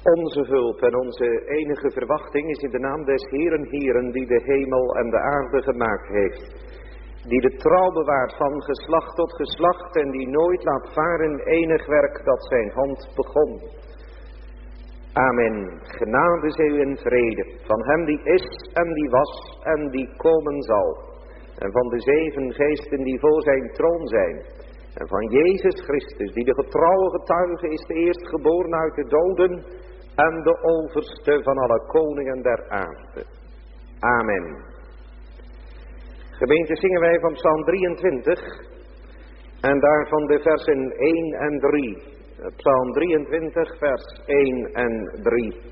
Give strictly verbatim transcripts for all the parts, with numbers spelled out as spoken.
Onze hulp en onze enige verwachting is in de naam des Heeren Heeren, die de hemel en de aarde gemaakt heeft. Die de trouw bewaart van geslacht tot geslacht en die nooit laat varen enig werk dat zijn hand begon. Amen. Genade zij u en vrede van hem die is en die was en die komen zal. En van de zeven geesten die voor zijn troon zijn. En van Jezus Christus die de getrouwe getuige is, de eerstgeboren uit de doden en de overste van alle koningen der aarde. Amen. Gemeente, zingen wij van Psalm drieëntwintig en daarvan de versen één en drie. Psalm drieëntwintig, vers één en drie.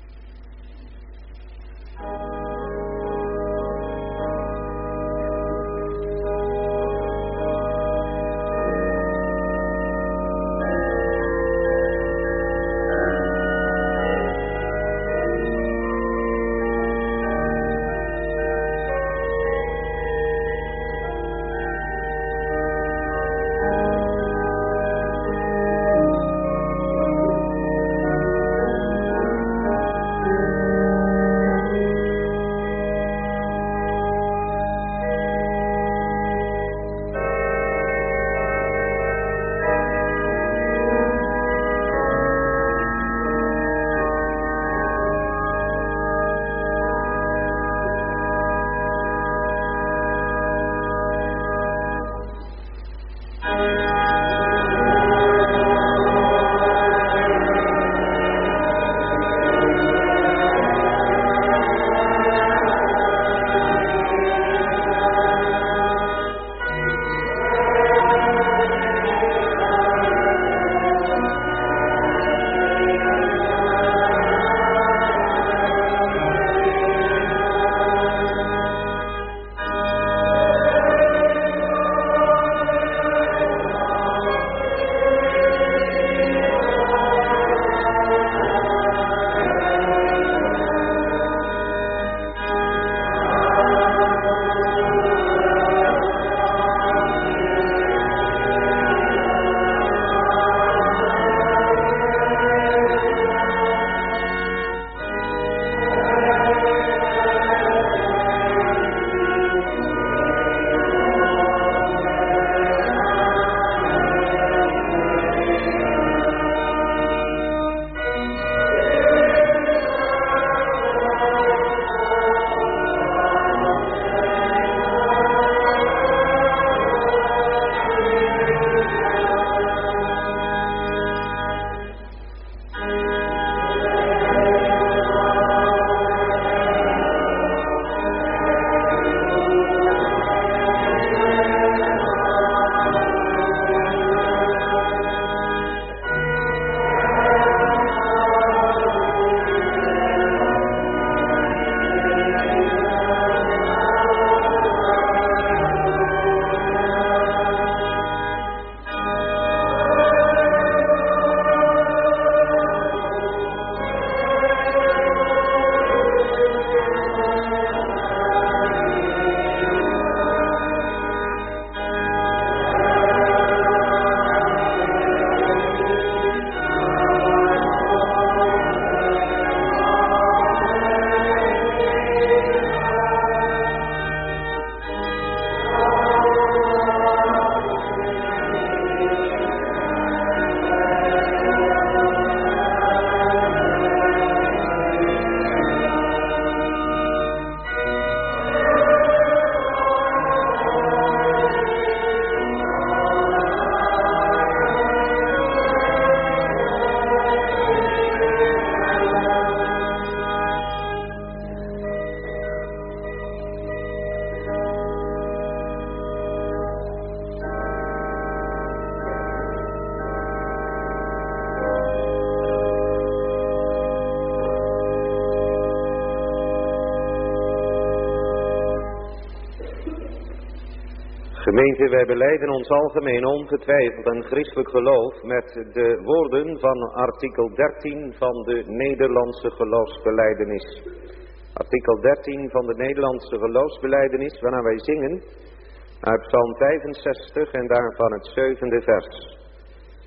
Gemeente, wij belijden ons algemeen ongetwijfeld en christelijk geloof met de woorden van artikel dertien van de Nederlandse geloofsbelijdenis. Artikel dertien van de Nederlandse geloofsbelijdenis, waarna wij zingen uit Psalm vijfenzestig en daarvan het zevende vers.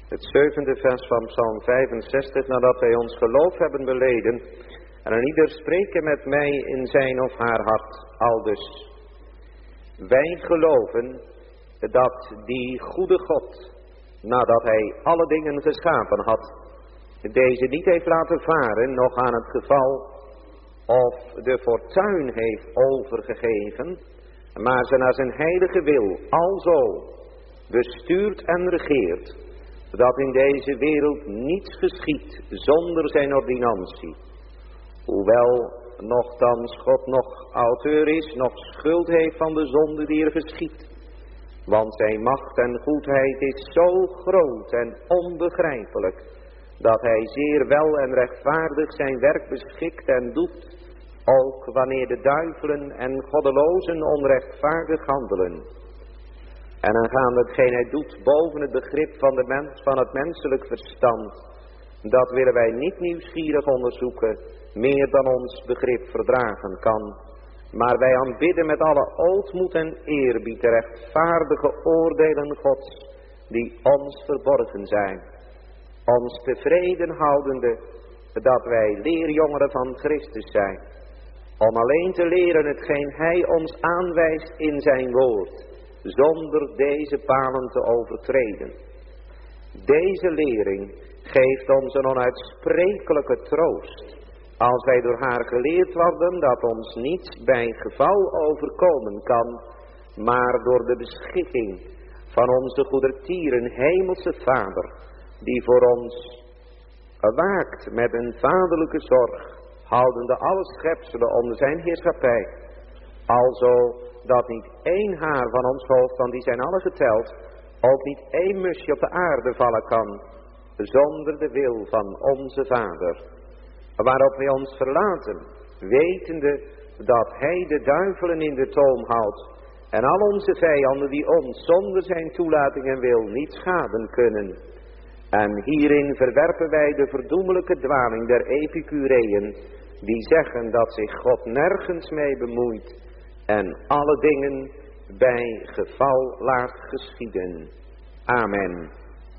Het zevende vers van Psalm vijfenzestig, nadat wij ons geloof hebben beleden. En een ieder spreken met mij in zijn of haar hart, aldus. Wij geloven dat die goede God, nadat hij alle dingen geschapen had, deze niet heeft laten varen, nog aan het geval of de fortuin heeft overgegeven, maar ze naar zijn heilige wil alzo bestuurt en regeert, dat in deze wereld niets geschiedt zonder zijn ordinantie. Hoewel nochtans God nog auteur is, nog schuld heeft van de zonde die er geschiedt. Want zijn macht en goedheid is zo groot en onbegrijpelijk, dat hij zeer wel en rechtvaardig zijn werk beschikt en doet, ook wanneer de duivelen en goddelozen onrechtvaardig handelen. En aangaande hetgeen hij doet boven het begrip van, de mens, van het menselijk verstand, dat willen wij niet nieuwsgierig onderzoeken, meer dan ons begrip verdragen kan. Maar wij aanbidden met alle ootmoed en eerbied de rechtvaardige oordelen Gods, die ons verborgen zijn. Ons tevreden houdende dat wij leerjongeren van Christus zijn, om alleen te leren hetgeen hij ons aanwijst in zijn woord, zonder deze palen te overtreden. Deze lering geeft ons een onuitsprekelijke troost, als wij door haar geleerd worden dat ons niets bij geval overkomen kan, maar door de beschikking van onze goedertieren hemelse Vader, die voor ons waakt met een vaderlijke zorg, houdende alle schepselen onder zijn heerschappij, alzo dat niet één haar van ons hoofd, want die zijn alle geteld, ook niet één musje op de aarde vallen kan, zonder de wil van onze Vader, waarop wij ons verlaten, wetende dat hij de duivelen in de toom houdt, en al onze vijanden die ons zonder zijn toelating en wil niet schaden kunnen. En hierin verwerpen wij de verdoemelijke dwaling der Epicureeën, die zeggen dat zich God nergens mee bemoeit en alle dingen bij geval laat geschieden. Amen.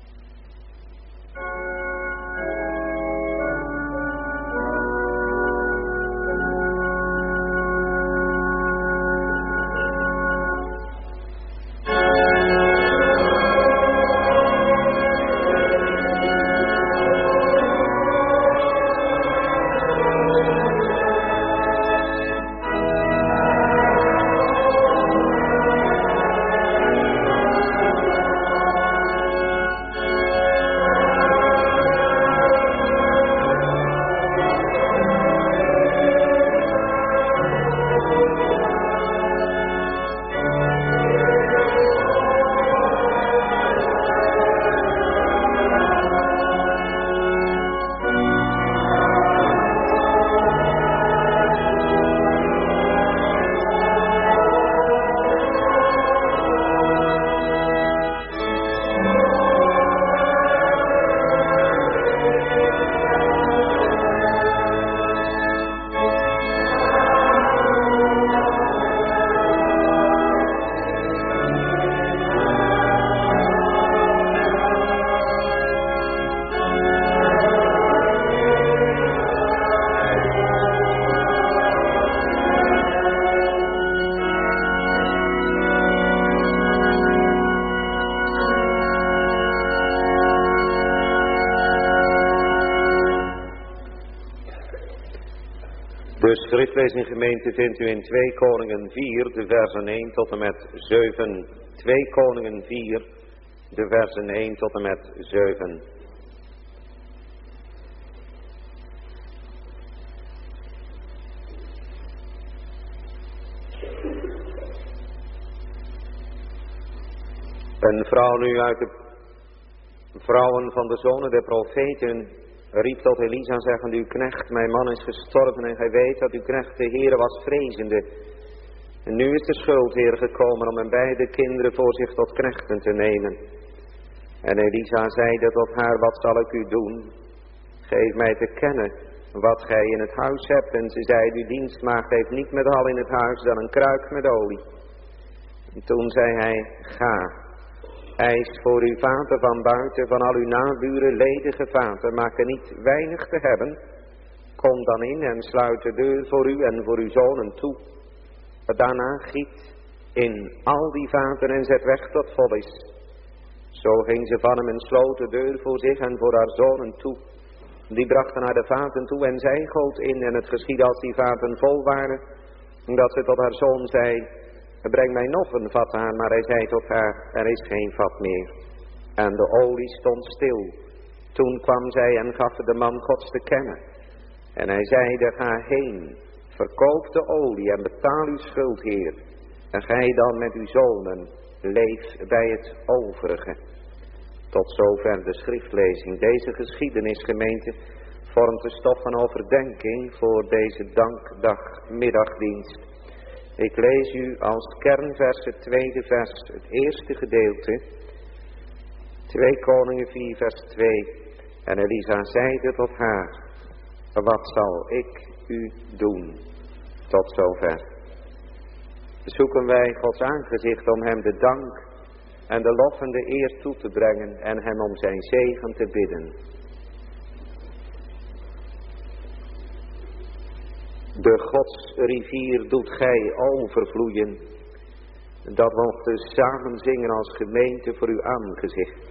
De schriftlezing gemeente vindt u in twee Koningen vier, de versen één tot en met zeven. twee Koningen vier, de versen één tot en met zeven. Een vrouw nu uit de vrouwen van de zonen der profeten riep tot Elisa zeggende, uw knecht, mijn man is gestorven en gij weet dat uw knecht de Heere was vrezende. En nu is de schuldheer gekomen om hem beide kinderen voor zich tot knechten te nemen. En Elisa zeide tot haar, wat zal ik u doen? Geef mij te kennen wat gij in het huis hebt. En ze zei, uw dienstmaagd heeft niet met al in het huis dan een kruik met olie. En toen zei hij, ga Eis voor uw vaten van buiten, van al uw naburen ledige vaten, maken niet weinig te hebben. Kom dan in en sluit de deur voor u en voor uw zonen toe. Daarna giet in al die vaten en zet weg tot vol is. Zo ging ze van hem en sloot de deur voor zich en voor haar zonen toe. Die brachten haar de vaten toe en zij goot in, en het geschiedde als die vaten vol waren, dat ze tot haar zoon zei: breng mij nog een vat aan. Maar hij zei tot haar: er is geen vat meer. En de olie stond stil. Toen kwam zij en gaf de man Gods te kennen. En hij zeide: ga heen, verkoop de olie en betaal uw schuld, Heer. En gij dan met uw zonen, leef bij het overige. Tot zover de schriftlezing. Deze geschiedenis, gemeente, vormt de stof van overdenking voor deze dankdag middagdienst. Ik lees u als kernvers het tweede vers, het eerste gedeelte. twee Koningen vier vers twee. En Elisa zeide tot haar: wat zal ik u doen? Tot zover. Zoeken wij Gods aangezicht om hem de dank en de lof en de eer toe te brengen en hem om zijn zegen te bidden. De Godsrivier doet gij overvloeien, dat mochten samen zingen als gemeente voor uw aangezicht.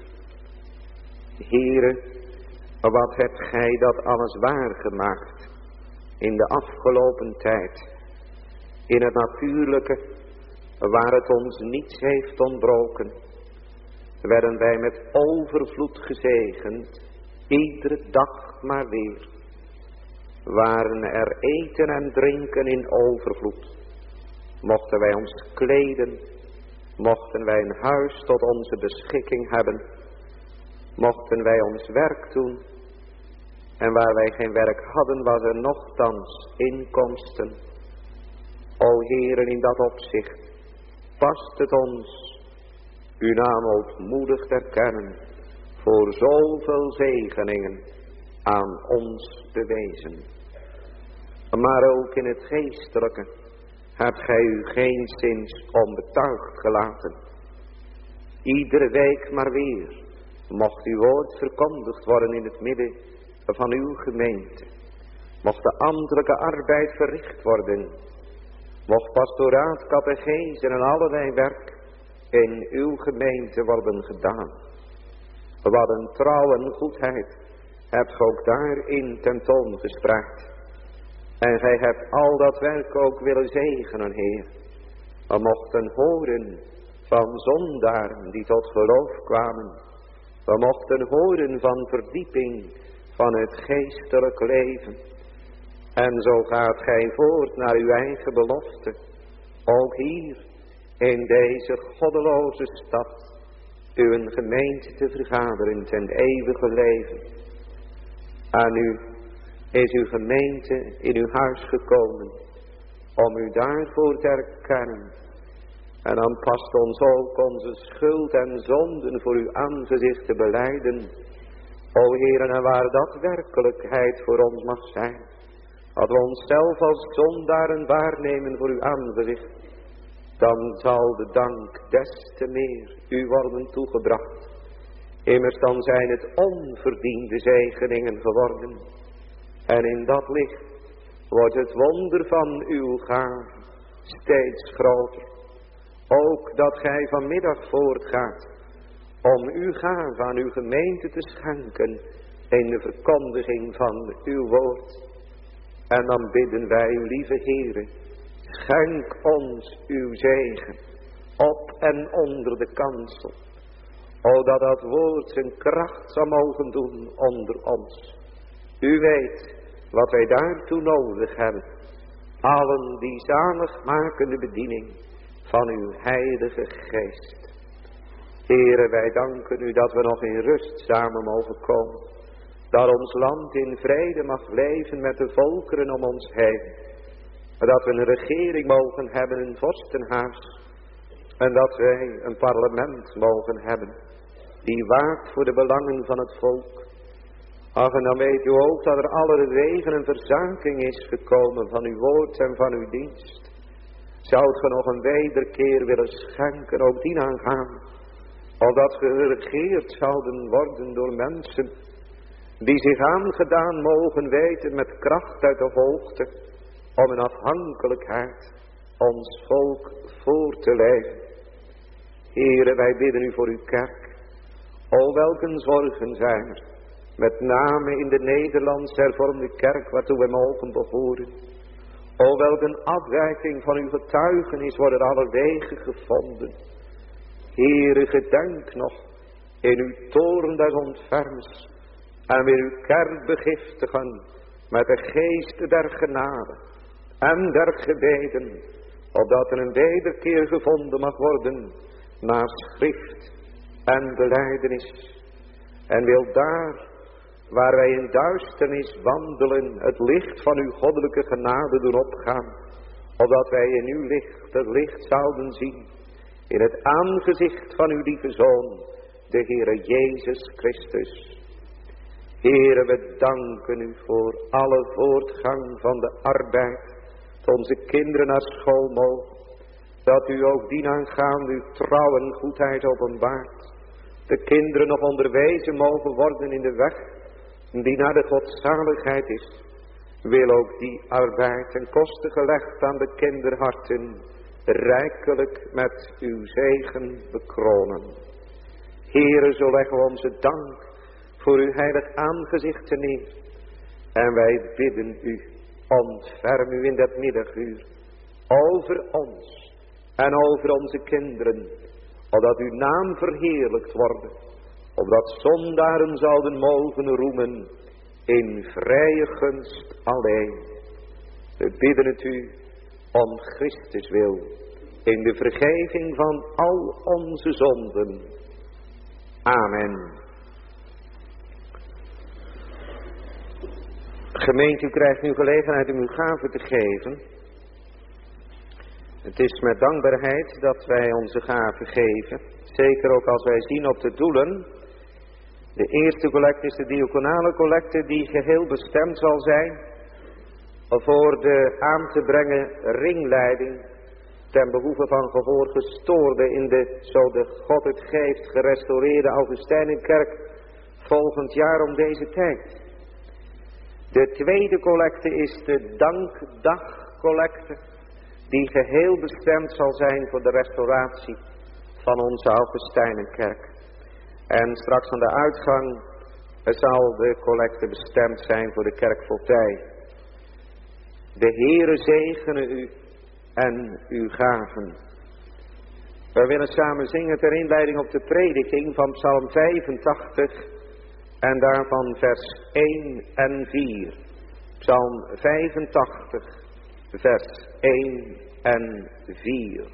Heere, wat hebt gij dat alles waargemaakt in de afgelopen tijd, in het natuurlijke, waar het ons niets heeft ontbroken, werden wij met overvloed gezegend, iedere dag maar weer. Waren er eten en drinken in overvloed, mochten wij ons kleden, mochten wij een huis tot onze beschikking hebben, mochten wij ons werk doen, en waar wij geen werk hadden, was er nochtans inkomsten. O Heeren, in dat opzicht past het ons uw naam ootmoedig te erkennen voor zoveel zegeningen aan ons bewezen. Maar ook in het geestelijke hebt gij u geenszins onbetuigd gelaten. Iedere week maar weer mocht uw woord verkondigd worden in het midden van uw gemeente. Mocht de ambtelijke arbeid verricht worden. Mocht pastoraat, catechese en allerlei werk in uw gemeente worden gedaan. Wat een trouw en goedheid hebt ge ook daarin tentoongespreid. En gij hebt al dat werk ook willen zegenen, Heer. We mochten horen van zondaren die tot geloof kwamen. We mochten horen van verdieping van het geestelijk leven. En zo gaat gij voort naar uw eigen belofte. Ook hier in deze goddeloze stad uw gemeente te vergaderen ten eeuwige leven. Aan u is uw gemeente in uw huis gekomen om u daarvoor te erkennen. En dan past ons ook onze schuld en zonden voor uw aangezicht te belijden. O Heer, en waar dat werkelijkheid voor ons mag zijn, dat we onszelf als zondaren waarnemen voor uw aangezicht, dan zal de dank des te meer u worden toegebracht. Immers dan zijn het onverdiende zegeningen geworden. En in dat licht wordt het wonder van uw gave steeds groter. Ook dat gij vanmiddag voortgaat om uw gave aan uw gemeente te schenken in de verkondiging van uw woord. En dan bidden wij, lieve Heere, schenk ons uw zegen op en onder de kansel. O, dat dat woord zijn kracht zal mogen doen onder ons. U weet wat wij daartoe nodig hebben. Allen die zaligmakende bediening van uw heilige geest. Heere, wij danken u dat we nog in rust samen mogen komen. Dat ons land in vrede mag leven met de volkeren om ons heen. Dat we een regering mogen hebben, een vorstenhuis. En dat wij een parlement mogen hebben die waakt voor de belangen van het volk. Ach, en dan weet u ook dat er alle regen en verzaking is gekomen van uw woord en van uw dienst. Zoudt ge nog een wederkeer willen schenken, ook die aangaan. opdat geregeerd zouden worden door mensen die zich aangedaan mogen weten met kracht uit de hoogte om in afhankelijkheid ons volk voor te leiden. Heere, wij bidden u voor uw kerk. O, welke zorgen zijn er, met name in de Nederlandse hervormde kerk waartoe wij mogen behoren. O, welke afwijking van uw getuigenis wordt er allerwege gevonden. Heere, gedenk nog in uw toren des ontferms en weer uw kerk begiftigen met de geest der genade en der gebeden, opdat er een wederkeer gevonden mag worden naar schrift en belijdenis. En wil daar, waar wij in duisternis wandelen, het licht van uw goddelijke genade doen opgaan, opdat wij in uw licht het licht zouden zien, in het aangezicht van uw lieve Zoon, de Heere Jezus Christus. Heere, we danken u voor alle voortgang van de arbeid, dat onze kinderen naar school mogen, dat u ook dienaangaande uw trouw en goedheid openbaart. De kinderen nog onderwezen mogen worden in de weg die naar de godzaligheid is. Wil ook die arbeid ten koste gelegd aan de kinderharten rijkelijk met uw zegen bekronen. Heere, zo leggen we onze dank voor uw heilig aangezicht neer. En wij bidden u, ontferm u in dat middaguur over ons en over onze kinderen, opdat uw naam verheerlijkt worden, opdat zondaren zouden mogen roemen in vrije gunst alleen. We bidden het u om Christus wil, in de vergeving van al onze zonden. Amen. Gemeente, u krijgt nu gelegenheid om uw gave te geven. Het is met dankbaarheid dat wij onze gave geven. Zeker ook als wij zien op de doelen. De eerste collecte is de diaconale collecte, die geheel bestemd zal zijn voor de aan te brengen ringleiding ten behoeve van gehoorgestoorden in de, zo de God het geeft, gerestaureerde Augustijnenkerk volgend jaar om deze tijd. De tweede collecte is de dankdagcollecte, die geheel bestemd zal zijn voor de restauratie van onze Augustijnenkerk. En straks aan de uitgang zal de collecte bestemd zijn voor de kerkvoogdij. De Heere zegene u en uw gaven. We willen samen zingen ter inleiding op de prediking van Psalm vijfentachtig en daarvan vers één en vier. Psalm vijfentachtig, vers één en vier.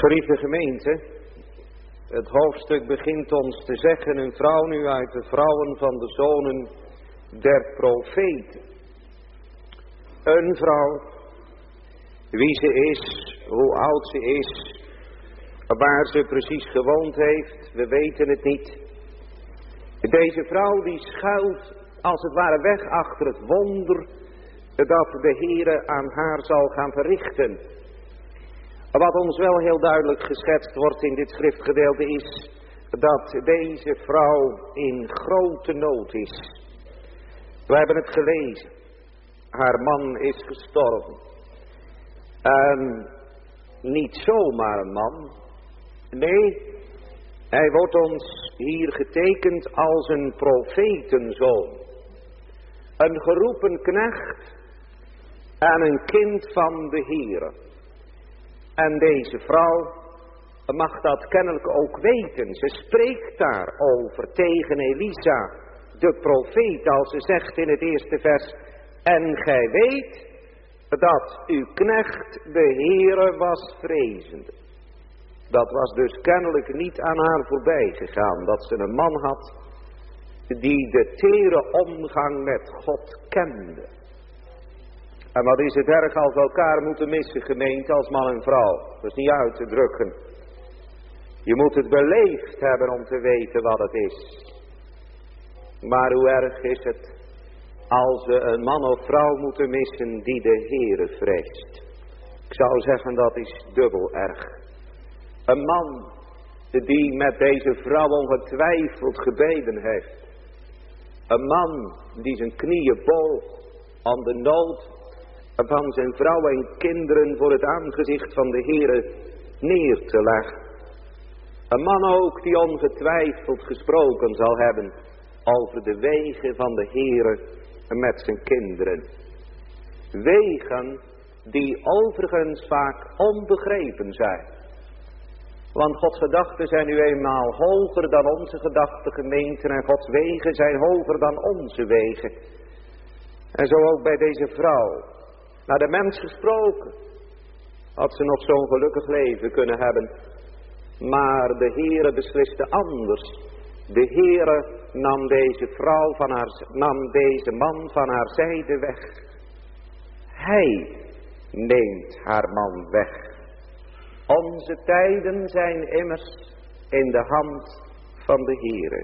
Geliefde gemeente, het hoofdstuk begint ons te zeggen, een vrouw nu uit de vrouwen van de zonen der profeten. Een vrouw, wie ze is, hoe oud ze is, waar ze precies gewoond heeft, we weten het niet. Deze vrouw die schuilt als het ware weg achter het wonder dat de Heere aan haar zal gaan verrichten. Wat ons wel heel duidelijk geschetst wordt in dit schriftgedeelte is dat deze vrouw in grote nood is. We hebben het gelezen. Haar man is gestorven. En niet zomaar een man. Nee, hij wordt ons hier getekend als een profetenzoon. Een geroepen knecht en een kind van de Heere. En deze vrouw mag dat kennelijk ook weten. Ze spreekt daarover tegen Elisa, de profeet, als ze zegt in het eerste vers: en gij weet dat uw knecht de Heere was vrezende. Dat was dus kennelijk niet aan haar voorbij gegaan, dat ze een man had die de tere omgang met God kende. En wat is het erg als we elkaar moeten missen, gemeente, als man en vrouw. Dat is niet uit te drukken. Je moet het beleefd hebben om te weten wat het is. Maar hoe erg is het als we een man of vrouw moeten missen die de Heere vreest. Ik zou zeggen dat is dubbel erg. Een man die met deze vrouw ongetwijfeld gebeden heeft. Een man die zijn knieën boog aan de nood van zijn vrouw en kinderen voor het aangezicht van de Heere neer te leggen. Een man ook die ongetwijfeld gesproken zal hebben over de wegen van de Heere met zijn kinderen. Wegen die overigens vaak onbegrepen zijn. Want Gods gedachten zijn nu eenmaal hoger dan onze gedachten, gemeenten, en Gods wegen zijn hoger dan onze wegen. En zo ook bij deze vrouw. Naar de mens gesproken, had ze nog zo'n gelukkig leven kunnen hebben. Maar de Heere besliste anders. De Heere nam deze vrouw van haar, nam deze man van haar zijde weg. Hij neemt haar man weg. Onze tijden zijn immers in de hand van de Heere.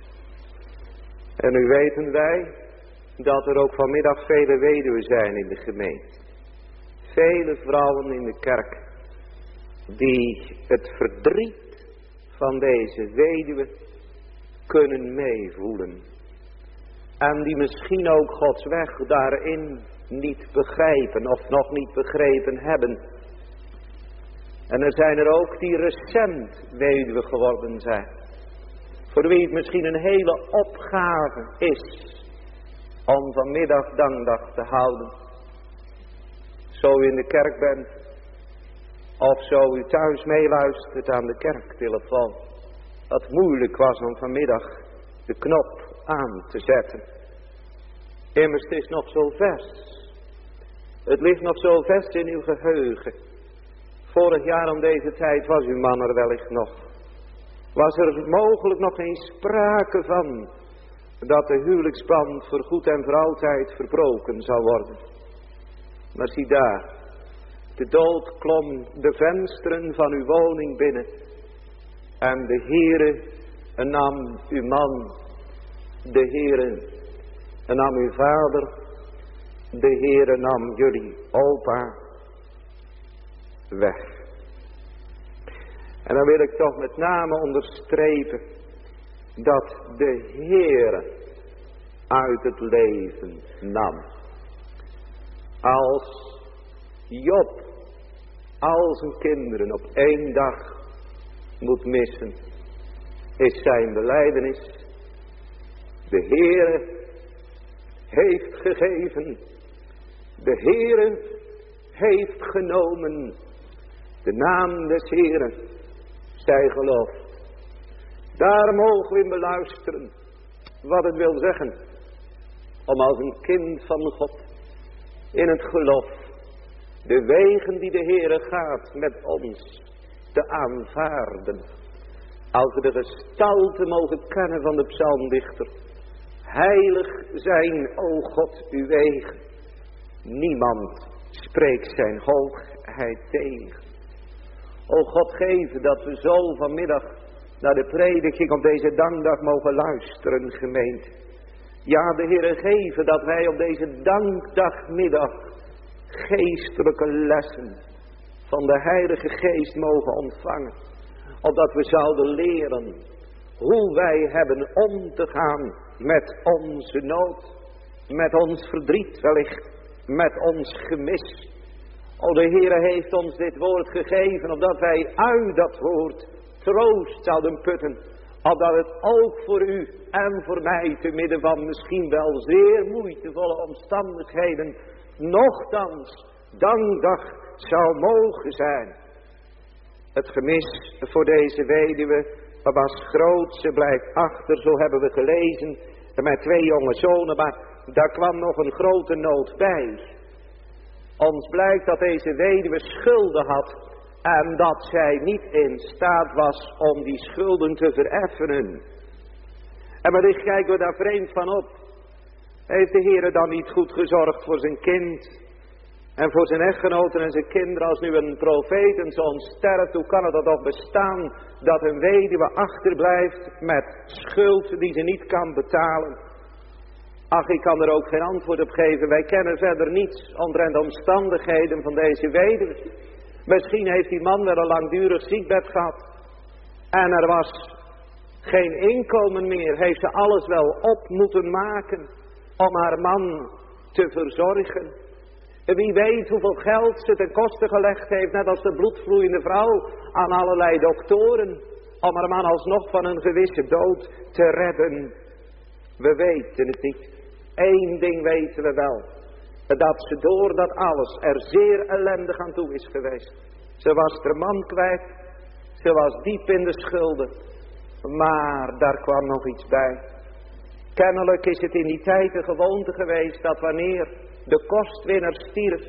En nu weten wij dat er ook vanmiddag vele weduwen zijn in de gemeente. Vele vrouwen in de kerk die het verdriet van deze weduwe kunnen meevoelen. En die misschien ook Gods weg daarin niet begrijpen of nog niet begrepen hebben. En er zijn er ook die recent weduwe geworden zijn. Voor wie het misschien een hele opgave is om vanmiddag dankdag te houden. Zo u in de kerk bent, of zo u thuis meeluistert aan de kerktelefoon. Dat het moeilijk was om vanmiddag de knop aan te zetten. Immers het is nog zo vers. Het ligt nog zo vast in uw geheugen. Vorig jaar om deze tijd was uw man er wellicht nog. Was er mogelijk nog geen sprake van dat de huwelijksband voor goed en voor altijd verbroken zou worden. Maar zie daar, de dood klom de vensteren van uw woning binnen. En de Heere nam uw man, de Heere nam uw vader, de Heere nam jullie opa weg. En dan wil ik toch met name onderstrepen dat de Heere uit het leven nam. Als Job al zijn kinderen op één dag moet missen, is zijn belijdenis: de Heere heeft gegeven, de Heere heeft genomen, de naam des Heeren zij geloofd. Daar mogen we in beluisteren wat het wil zeggen om als een kind van God in het geloof de wegen die de Heere gaat met ons te aanvaarden. Als we de gestalte mogen kennen van de psalmdichter. Heilig zijn, o God, uw wegen. Niemand spreekt zijn hoogheid tegen. O God, geef dat we zo vanmiddag naar de prediking op deze dankdag mogen luisteren, gemeente. Ja, de Heere, geven dat wij op deze dankdagmiddag geestelijke lessen van de Heilige Geest mogen ontvangen. Opdat we zouden leren hoe wij hebben om te gaan met onze nood, met ons verdriet wellicht, met ons gemis. O, de Heere heeft ons dit woord gegeven, opdat wij uit dat woord troost zouden putten. Opdat het ook voor u en voor mij, te midden van misschien wel zeer moeitevolle omstandigheden, nochtans dankdag zou mogen zijn. Het gemis voor deze weduwe was groot, ze blijft achter, zo hebben we gelezen, met twee jonge zonen, maar daar kwam nog een grote nood bij. Ons blijkt dat deze weduwe schulden had en dat zij niet in staat was om die schulden te vereffenen. En wellicht kijken we daar vreemd van op. Heeft de Heere dan niet goed gezorgd voor zijn kind en voor zijn echtgenoten en zijn kinderen? Als nu een profeet, een zoon sterft, hoe kan het dat toch bestaan dat een weduwe achterblijft met schuld die ze niet kan betalen? Ach, ik kan er ook geen antwoord op geven. Wij kennen verder niets omtrent de omstandigheden van deze weduwe. Misschien heeft die man wel een langdurig ziekbed gehad. En er was geen inkomen meer. Heeft ze alles wel op moeten maken om haar man te verzorgen. Wie weet hoeveel geld ze ten koste gelegd heeft, net als de bloedvloeiende vrouw, aan allerlei doktoren, om haar man alsnog van een gewisse dood te redden. We weten het niet. Eén ding weten we wel. Dat ze door dat alles er zeer ellendig aan toe is geweest. Ze was haar man kwijt. Ze was diep in de schulden. Maar daar kwam nog iets bij. Kennelijk is het in die tijd de gewoonte geweest dat wanneer de kostwinner stierf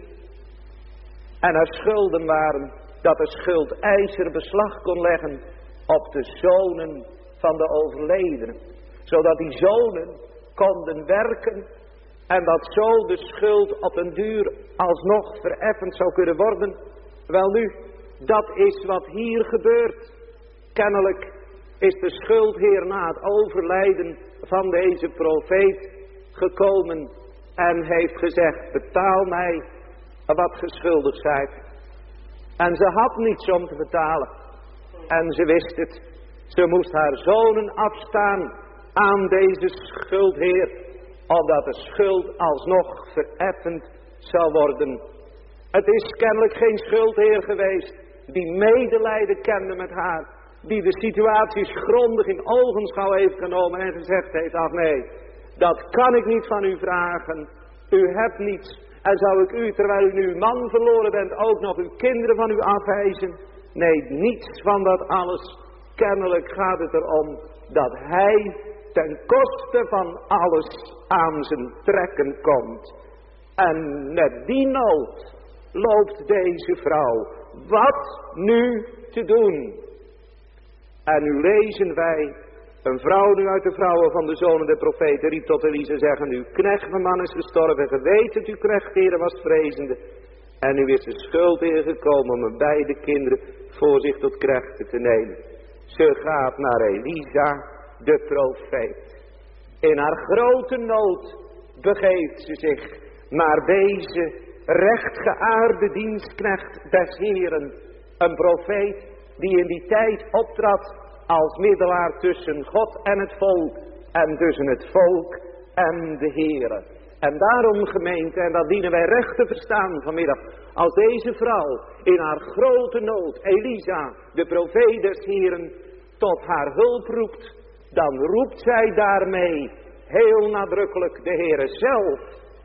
en er schulden waren, dat de schuldeiser beslag kon leggen op de zonen van de overledene. Zodat die zonen konden werken en dat zo de schuld op een duur alsnog vereffend zou kunnen worden. Wel nu, dat is wat hier gebeurt. Kennelijk is de schuldheer na het overlijden van deze profeet gekomen en heeft gezegd: betaal mij wat geschuldigd zijt. En ze had niets om te betalen. En ze wist het. Ze moest haar zonen afstaan aan deze schuldheer, opdat de schuld alsnog vereffend zou worden. Het is kennelijk geen schuldheer geweest die medelijden kende met haar, die de situaties grondig in ogenschouw heeft genomen en gezegd heeft: ach nee, dat kan ik niet van u vragen. U hebt niets. En zou ik u, terwijl u nu uw man verloren bent, ook nog uw kinderen van u afwijzen? Nee, niets van dat alles. Kennelijk gaat het erom dat hij ten koste van alles aan zijn trekken komt. En met die nood loopt deze vrouw. Wat nu te doen? En nu lezen wij: een vrouw nu uit de vrouwen van de zonen der profeten riep tot Elisa, zeggen: uw knecht, mijn man, is gestorven. Ge weet het, uw knecht, Heere, was vrezende. En nu is de schuld ingekomen om mijn beide kinderen voor zich tot knechten te nemen. Ze gaat naar Elisa, de profeet. In haar grote nood begeeft ze zich naar deze rechtgeaarde dienstknecht des Heeren. Een profeet die in die tijd optrad als middelaar tussen God en het volk. En tussen het volk en de Heere. En daarom, gemeente, en dat dienen wij recht te verstaan vanmiddag, als deze vrouw in haar grote nood Elisa, de profeet des Heeren, tot haar hulp roept, dan roept zij daarmee heel nadrukkelijk de Heere zelf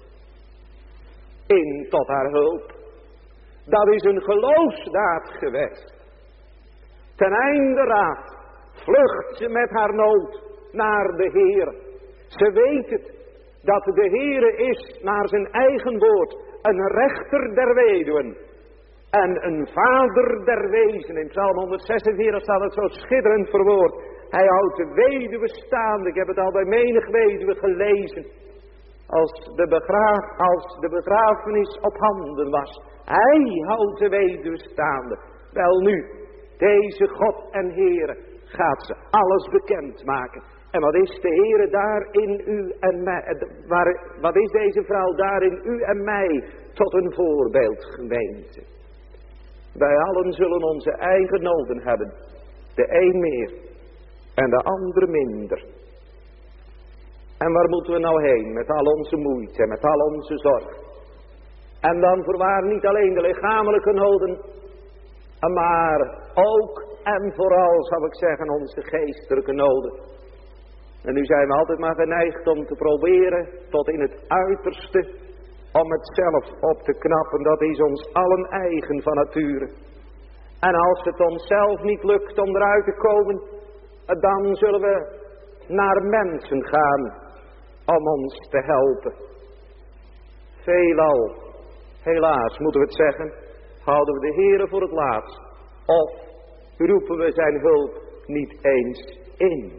in tot haar hulp. Dat is een geloofsdaad geweest. Ten einde raad vlucht ze met haar nood naar de Heer. Ze weet het, dat de Heere is naar zijn eigen woord een rechter der weduwen. En een vader der wezen. In Psalm honderdzesenveertig staat het zo schitterend verwoord. Hij houdt de weduwe staande. Ik heb het al bij menig weduwe gelezen. Als de, begraaf, als de begrafenis op handen was. Hij houdt de weduwe staande. Wel nu, deze God en Heere gaat ze alles bekendmaken. En wat is de Heere daar in u en mij? Waar, wat is deze vrouw daar in u en mij tot een voorbeeld, gemeente? Wij allen zullen onze eigen noden hebben. De een meer en de andere minder. En waar moeten we nou heen met al onze moeite en met al onze zorg? En dan voorwaar niet alleen de lichamelijke noden, maar ook en vooral, zal ik zeggen, onze geestelijke noden. En nu zijn we altijd maar geneigd om te proberen tot in het uiterste om het zelf op te knappen. Dat is ons allen eigen van nature. En als het onszelf niet lukt om eruit te komen, dan zullen we naar mensen gaan om ons te helpen. Veelal, helaas moeten we het zeggen, houden we de Heere voor het laatst. Of roepen we zijn hulp niet eens in.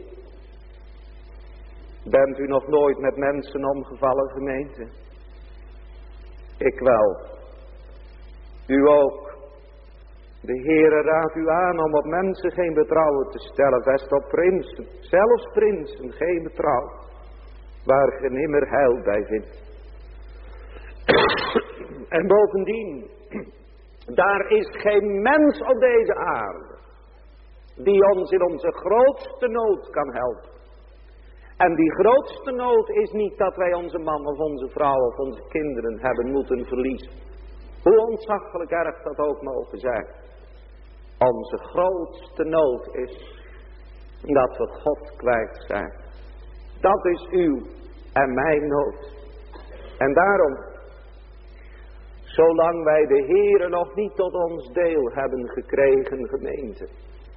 Bent u nog nooit met mensen omgevallen, gemeente? Ik wel. U ook. De Heere raadt u aan om op mensen geen betrouwen te stellen, best op prinsen. Zelfs prinsen geen betrouwen, waar je nimmer heil bij vindt. En bovendien, daar is geen mens op deze aarde die ons in onze grootste nood kan helpen. En die grootste nood is niet dat wij onze man of onze vrouw of onze kinderen hebben moeten verliezen. Hoe ontzaglijk erg dat ook mogen zijn. Onze grootste nood is dat we God kwijt zijn. Dat is uw en mijn nood. En daarom, zolang wij de Heere nog niet tot ons deel hebben gekregen, gemeente,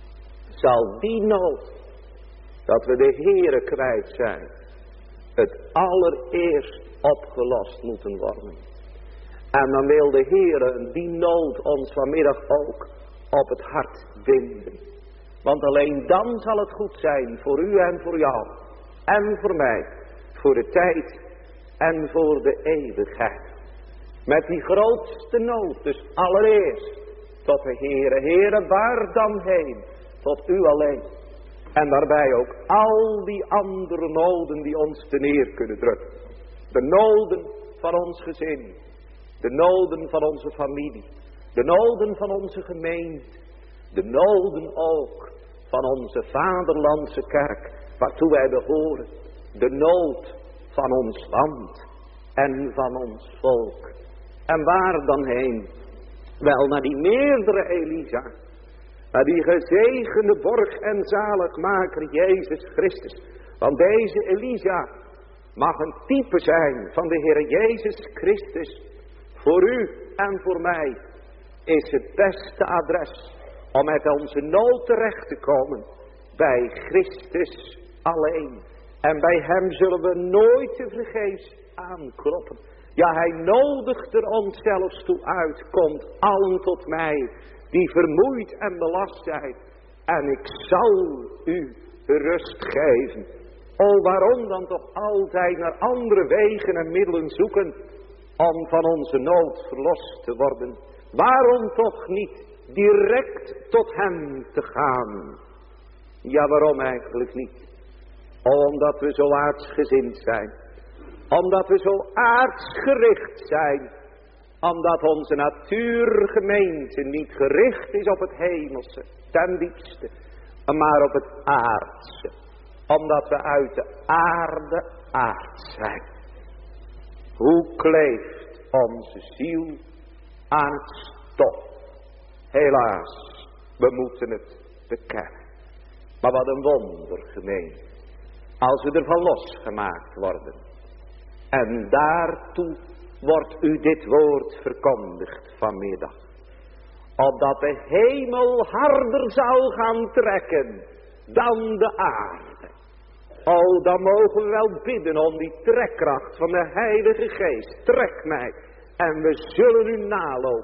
zal die nood, dat we de Heere kwijt zijn, het allereerst opgelost moeten worden. En dan wil de Heere die nood ons vanmiddag ook op het hart binden. Want alleen dan zal het goed zijn voor u en voor jou. En voor mij. Voor de tijd en voor de eeuwigheid. Met die grootste nood dus allereerst tot de Heere. Heere, waar dan heen? Tot u alleen. En daarbij ook al die andere noden die ons te neer kunnen drukken. De noden van ons gezin. De noden van onze familie. De noden van onze gemeente. De noden ook van onze vaderlandse kerk, waartoe wij behoren. De nood van ons land en van ons volk. En waar dan heen? Wel, naar die meerdere Elisa. Naar die gezegende borg en zaligmaker Jezus Christus. Want deze Elisa mag een type zijn van de Heer Jezus Christus. Voor u en voor mij is het beste adres om met onze nood terecht te komen bij Christus alleen. En bij hem zullen we nooit te vergeefs aankloppen. Ja, hij nodigt er ons zelfs toe uit. Komt allen tot mij die vermoeid en belast zijn. En ik zal u rust geven. O, waarom dan toch altijd naar andere wegen en middelen zoeken om van onze nood verlost te worden? Waarom toch niet direct tot hem te gaan? Ja, waarom eigenlijk niet? Omdat we zo aardsgezind zijn. Omdat we zo aardsgericht zijn. Omdat onze natuurgemeente niet gericht is op het hemelse, ten diepste, maar op het aardse. Omdat we uit de aarde aard zijn. Hoe kleeft onze ziel aan het stof? Helaas, we moeten het bekennen. Maar wat een wonder, gemeente. Als we ervan losgemaakt worden. En daartoe wordt u dit woord verkondigd vanmiddag. Opdat de hemel harder zou gaan trekken dan de aarde. O, dan mogen we wel bidden om die trekkracht van de Heilige Geest. Trek mij en we zullen u nalopen.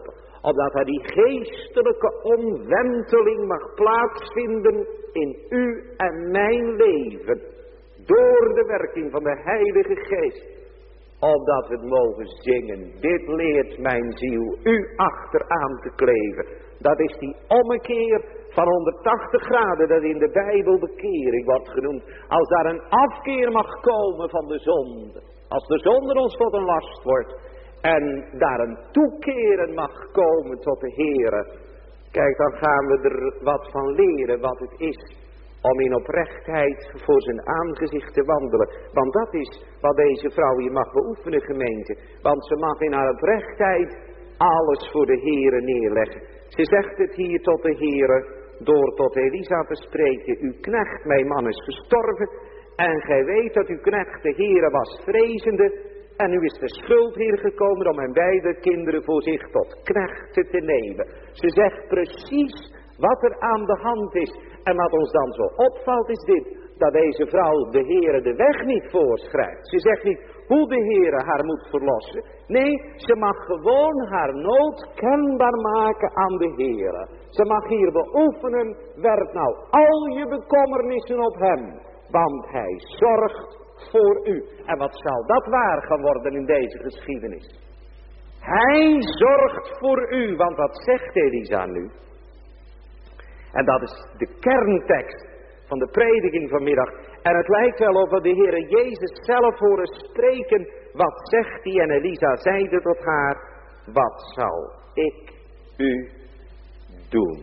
Opdat er die geestelijke omwenteling mag plaatsvinden in u en mijn leven. Door de werking van de Heilige Geest. Opdat we het mogen zingen. Dit leert mijn ziel u achteraan te kleven. Dat is die ommekeer van honderdtachtig graden. Dat in de Bijbel bekering wordt genoemd. Als daar een afkeer mag komen van de zonde. Als de zonde ons tot een last wordt. En daar een toekeren mag komen tot de Heere. Kijk, dan gaan we er wat van leren wat het is. Om in oprechtheid voor zijn aangezicht te wandelen. Want dat is wat deze vrouw hier mag beoefenen, gemeente. Want ze mag in haar oprechtheid alles voor de Heere neerleggen. Ze zegt het hier tot de Heere door tot Elisa te spreken. Uw knecht, mijn man, is gestorven. En gij weet dat uw knecht de Heere was vrezende. En nu is de schuldheer gekomen om mijn beide kinderen voor zich tot knechten te nemen. Ze zegt precies wat er aan de hand is. En wat ons dan zo opvalt is dit. Dat deze vrouw de Heere de weg niet voorschrijft. Ze zegt niet hoe de Heere haar moet verlossen. Nee, ze mag gewoon haar nood kenbaar maken aan de Heere. Ze mag hier beoefenen. Werp nou al je bekommernissen op hem. Want hij zorgt voor u. En wat zal dat waar gaan worden in deze geschiedenis? Hij zorgt voor u. Want wat zegt Elisa nu? En dat is de kerntekst van de prediking vanmiddag. En het lijkt wel of we de Heere Jezus zelf horen spreken. Wat zegt hij? En Elisa zeide tot haar. Wat zal ik u doen?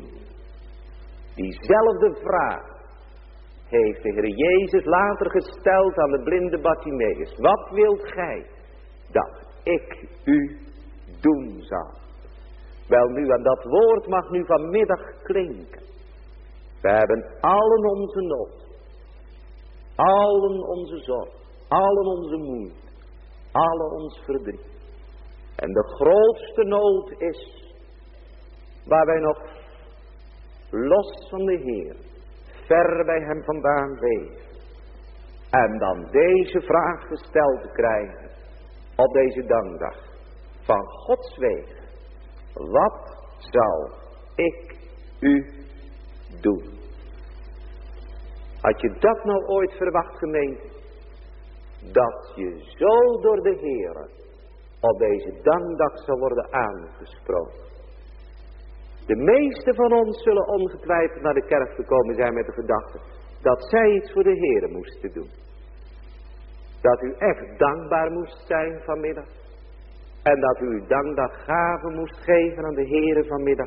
Diezelfde vraag heeft de Heer Jezus later gesteld aan de blinde Bartimeus. Wat wilt gij dat ik u doen zal? Wel nu, en dat woord mag nu vanmiddag klinken. We hebben allen onze nood. Allen onze zorg. Allen onze moeite. Allen ons verdriet. En de grootste nood is waar wij nog los van de Heer ver bij hem vandaan leven. En dan deze vraag gesteld te krijgen op deze dankdag. Van Gods wegen. Wat zal ik u doen? Had je dat nou ooit verwacht, gemeente? Dat je zo door de Heere op deze dankdag zal worden aangesproken. De meeste van ons zullen ongetwijfeld naar de kerk gekomen zijn met de gedachte dat zij iets voor de Heere moesten doen. Dat u echt dankbaar moest zijn vanmiddag. En dat u uw dankdaggave moest geven aan de Heere vanmiddag.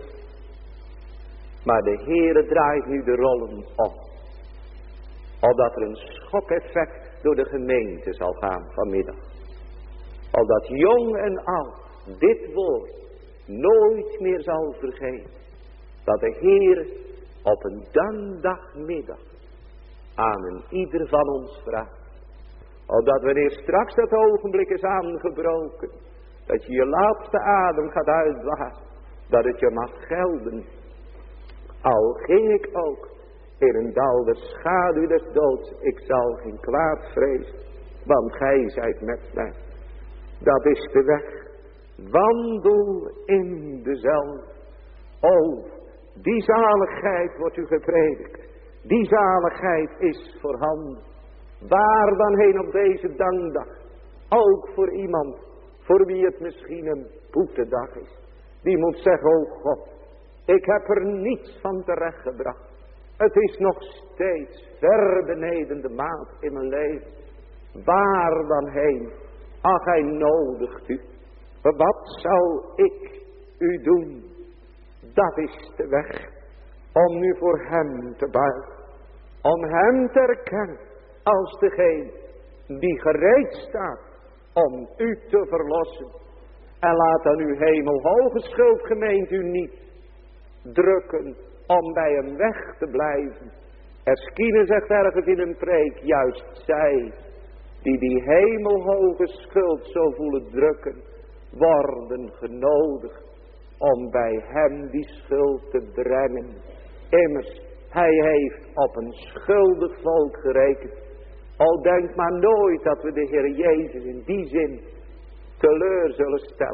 Maar de Heere draait nu de rollen om. Opdat er een schokeffect door de gemeente zal gaan vanmiddag. Opdat jong en oud dit woord nooit meer zal vergeten. Dat de Heer op een dankdagmiddag aan een ieder van ons vraagt. Opdat wanneer straks dat ogenblik is aangebroken. Dat je je laatste adem gaat uitblazen. Dat het je mag gelden. Al ging ik ook in een dal der schaduw des doods. Ik zal geen kwaad vrezen. Want gij zijt met mij. Dat is de weg. Wandel in dezelfde. O, die zaligheid wordt u gepredikt. Die zaligheid is voorhanden. Waar dan heen op deze dankdag. Ook voor iemand voor wie het misschien een boetedag is. Die moet zeggen, o God, ik heb er niets van terechtgebracht. Het is nog steeds ver beneden de maat in mijn leven. Waar dan heen? Ach, hij nodigt u. Wat zal ik u doen? Dat is de weg om nu voor hem te buigen. Om hem te erkennen als degene die gereed staat om u te verlossen. En laat dan uw hemelhoge schuldgemeente u niet drukken om bij hem weg te blijven. Eschine zegt ergens in een preek, juist zij die die hemelhoge schuld zo voelen drukken, worden genodigd om bij hem die schuld te brengen. Immers, hij heeft op een schuldig volk gerekend. O, denk maar nooit dat we de Heer Jezus in die zin teleur zullen stellen.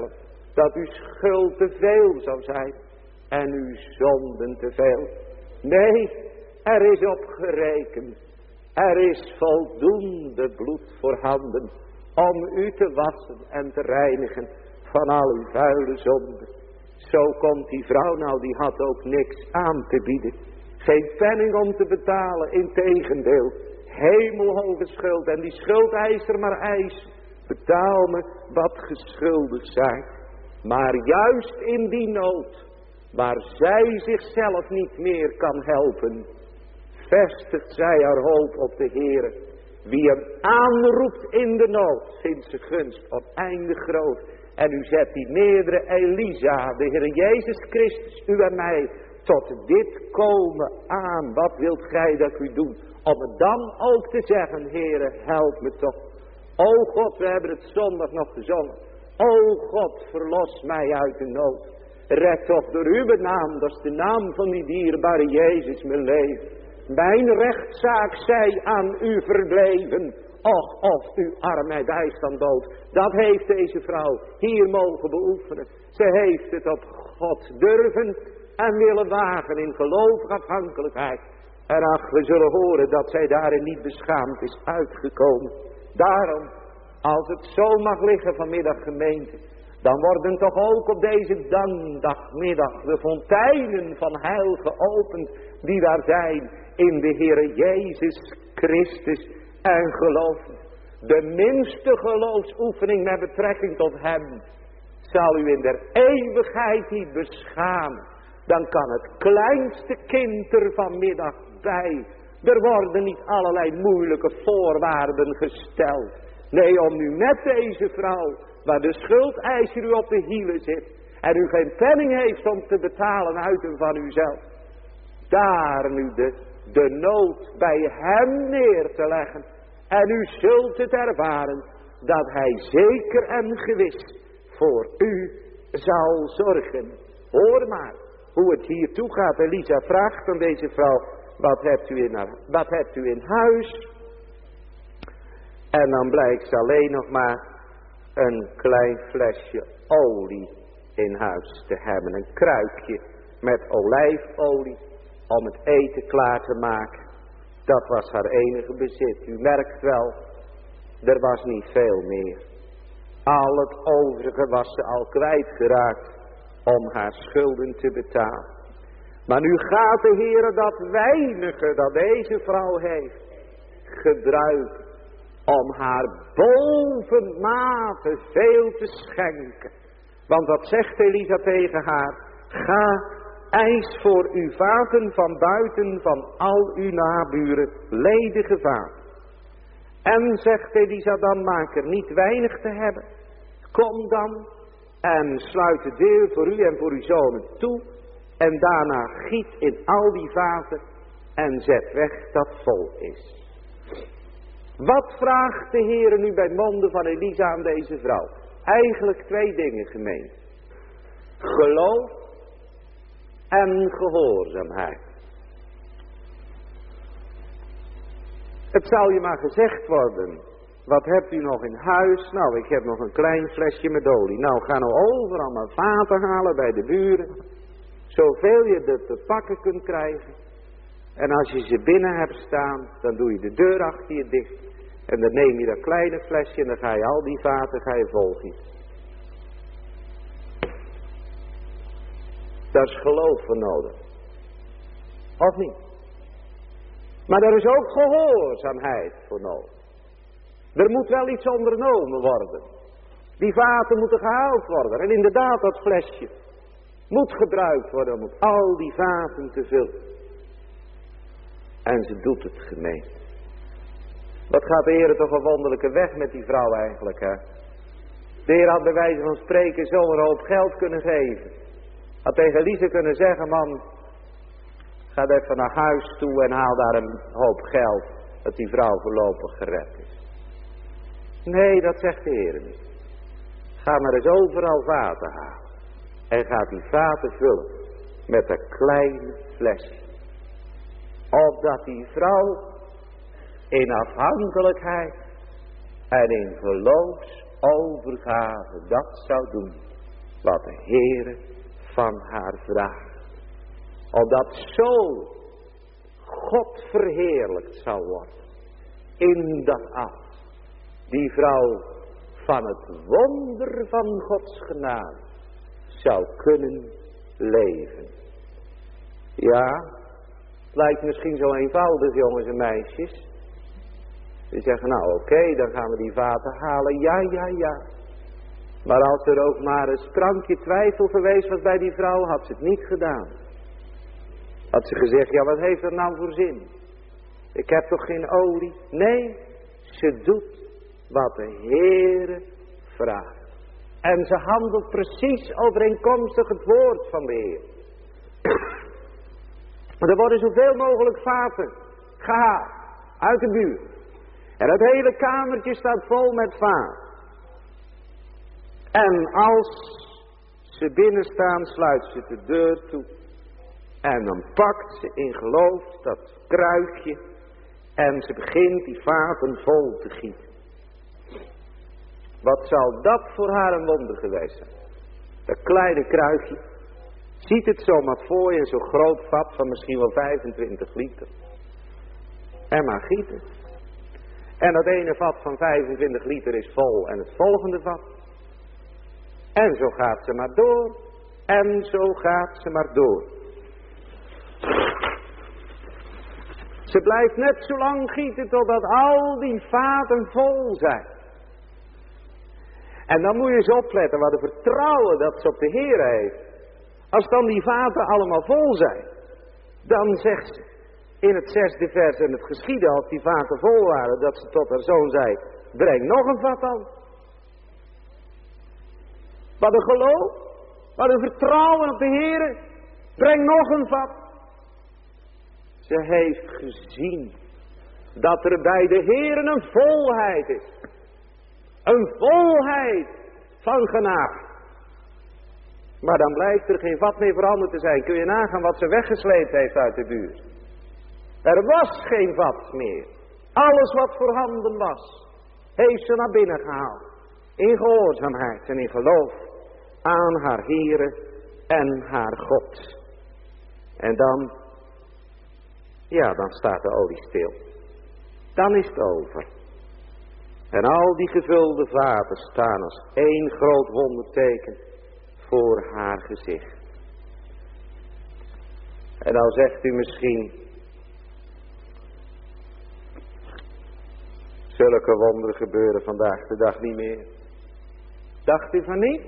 dat uw schuld te veel zou zijn en uw zonden te veel. Nee, er is op gerekend. Er is voldoende bloed voorhanden om u te wassen en te reinigen van al uw vuile zonden. Zo komt die vrouw nou, die had ook niks aan te bieden. Geen penning om te betalen, integendeel. Hemelhoge schuld en die schuldeiser maar eis. Betaal me wat geschuldigd zijn. Maar juist in die nood, waar zij zichzelf niet meer kan helpen, vestigt zij haar hoop op de Heere. Wie hem aanroept in de nood, vindt zijn gunst oneindig groot. En u zet die meerdere Elisa, de Heer Jezus Christus, u en mij, tot dit komen aan. Wat wilt gij dat u doet? Om het dan ook te zeggen, Heere, help me toch. O God, we hebben het zondag nog gezongen. O God, verlos mij uit de nood. Red toch door uw naam, dat is de naam van die dierbare Jezus, mijn leven. Mijn rechtszaak zij aan u verbleven. Och, of uw arm mij bijstand bood. Dat heeft deze vrouw hier mogen beoefenen. Ze heeft het op God durven en willen wagen in gelovige afhankelijkheid. En ach, we zullen horen dat zij daarin niet beschaamd is uitgekomen. Daarom, als het zo mag liggen vanmiddag gemeente, dan worden toch ook op deze dagmiddag de fonteinen van heil geopend die daar zijn in de Heere Jezus Christus en geloof. De minste geloofsoefening met betrekking tot hem zal u in der eeuwigheid niet beschamen. Dan kan het kleinste kind er vanmiddag bij. Er worden niet allerlei moeilijke voorwaarden gesteld. Nee, om nu met deze vrouw, waar de schuldeiser u op de hielen zit en u geen penning heeft om te betalen uit en van uzelf, daar nu de, de nood bij hem neer te leggen. En u zult het ervaren dat hij zeker en gewis voor u zal zorgen. Hoor maar hoe het hier toe gaat. Elisa vraagt aan deze vrouw, wat hebt u in, haar, wat hebt u in huis? En dan blijkt ze alleen nog maar een klein flesje olie in huis te hebben. Een kruikje met olijfolie om het eten klaar te maken. Dat was haar enige bezit. U merkt wel, er was niet veel meer. Al het overige was ze al kwijtgeraakt om haar schulden te betalen. Maar nu gaat de Heer dat weinige dat deze vrouw heeft gebruiken om haar bovenmate veel te schenken. Want wat zegt Elisa tegen haar? Ga, eis voor uw vaten van buiten van al uw naburen ledige vaten. En zegt Elisa dan, maak er niet weinig te hebben. Kom dan en sluit de deur voor u en voor uw zonen toe. En daarna giet in al die vaten en zet weg dat vol is. Wat vraagt de Heer nu bij monden van Elisa aan deze vrouw? Eigenlijk twee dingen, gemeente. Geloof en gehoorzaamheid. Het zal je maar gezegd worden. Wat hebt u nog in huis? Nou, ik heb nog een klein flesje met olie. Nou, ga nou overal maar vaten halen bij de buren. Zoveel je er te pakken kunt krijgen. En als je ze binnen hebt staan, dan doe je de deur achter je dicht. En dan neem je dat kleine flesje en dan ga je al die vaten ga je volgieten. Daar is geloof voor nodig. Of niet? Maar daar is ook gehoorzaamheid voor nodig. Er moet wel iets ondernomen worden. Die vaten moeten gehaald worden. En inderdaad, dat flesje moet gebruikt worden om al die vaten te vullen. En ze doet het, gemeente. Wat gaat de Heer toch een wonderlijke weg met die vrouw eigenlijk, hè? De Heer had bij wijze van spreken zo een hoop geld kunnen geven. Had tegen Elisa kunnen zeggen, man, ga even naar huis toe en haal daar een hoop geld, dat die vrouw voorlopig gered is. Nee, dat zegt de Heer niet. Ga maar eens overal vaten halen. En ga die vaten vullen met een kleine flesje. Opdat die vrouw in afhankelijkheid en in geloofsovergave dat zou doen. wat de Heere van haar vraagt. Opdat zo God verheerlijkt zal worden. In dat al die vrouw van het wonder van Gods genade zou kunnen leven. Ja, het lijkt misschien zo eenvoudig, jongens en meisjes. Die zeggen, nou oké, okay, dan gaan we die vaten halen. Ja, ja, ja. Maar als er ook maar een sprankje twijfel geweest was bij die vrouw, had ze het niet gedaan. Had ze gezegd, ja wat heeft dat nou voor zin? Ik heb toch geen olie? Nee, ze doet wat de Heere vraagt. En ze handelt precies overeenkomstig het woord van de Heer. Er worden zoveel mogelijk vaten gehaald uit de buurt. En het hele kamertje staat vol met vaten. En als ze binnen staan, sluit ze de deur toe. En dan pakt ze in geloof dat kruikje. En ze begint die vaten vol te gieten. Wat zal dat voor haar een wonder geweest zijn. Dat kleine kruikje. Ziet het zomaar voor je, zo'n groot vat van misschien wel vijfentwintig liter. En maar gieten. En dat ene vat van vijfentwintig liter is vol en het volgende vat. En zo gaat ze maar door. En zo gaat ze maar door. Ze blijft net zo lang gieten totdat al die vaten vol zijn. En dan moet je eens opletten wat een vertrouwen dat ze op de Heer heeft. Als dan die vaten allemaal vol zijn. Dan zegt ze in het zesde vers, en het geschiedde als die vaten vol waren, dat ze tot haar zoon zei, breng nog een vat aan. Wat een geloof, wat een vertrouwen op de Heer, breng nog een vat. Ze heeft gezien dat er bij de Heer een volheid is. Een volheid van genade. Maar dan blijft er geen vat meer veranderd te zijn. Kun je nagaan wat ze weggesleept heeft uit de buurt. Er was geen vat meer. Alles wat voorhanden was, heeft ze naar binnen gehaald. In gehoorzaamheid en in geloof aan haar Heere en haar God. En dan, ja, dan staat de olie stil. Dan is het over. En al die gevulde vaten staan als één groot wonderteken voor haar gezicht. En dan zegt u misschien, zulke wonderen gebeuren vandaag de dag niet meer. Dacht u van niet?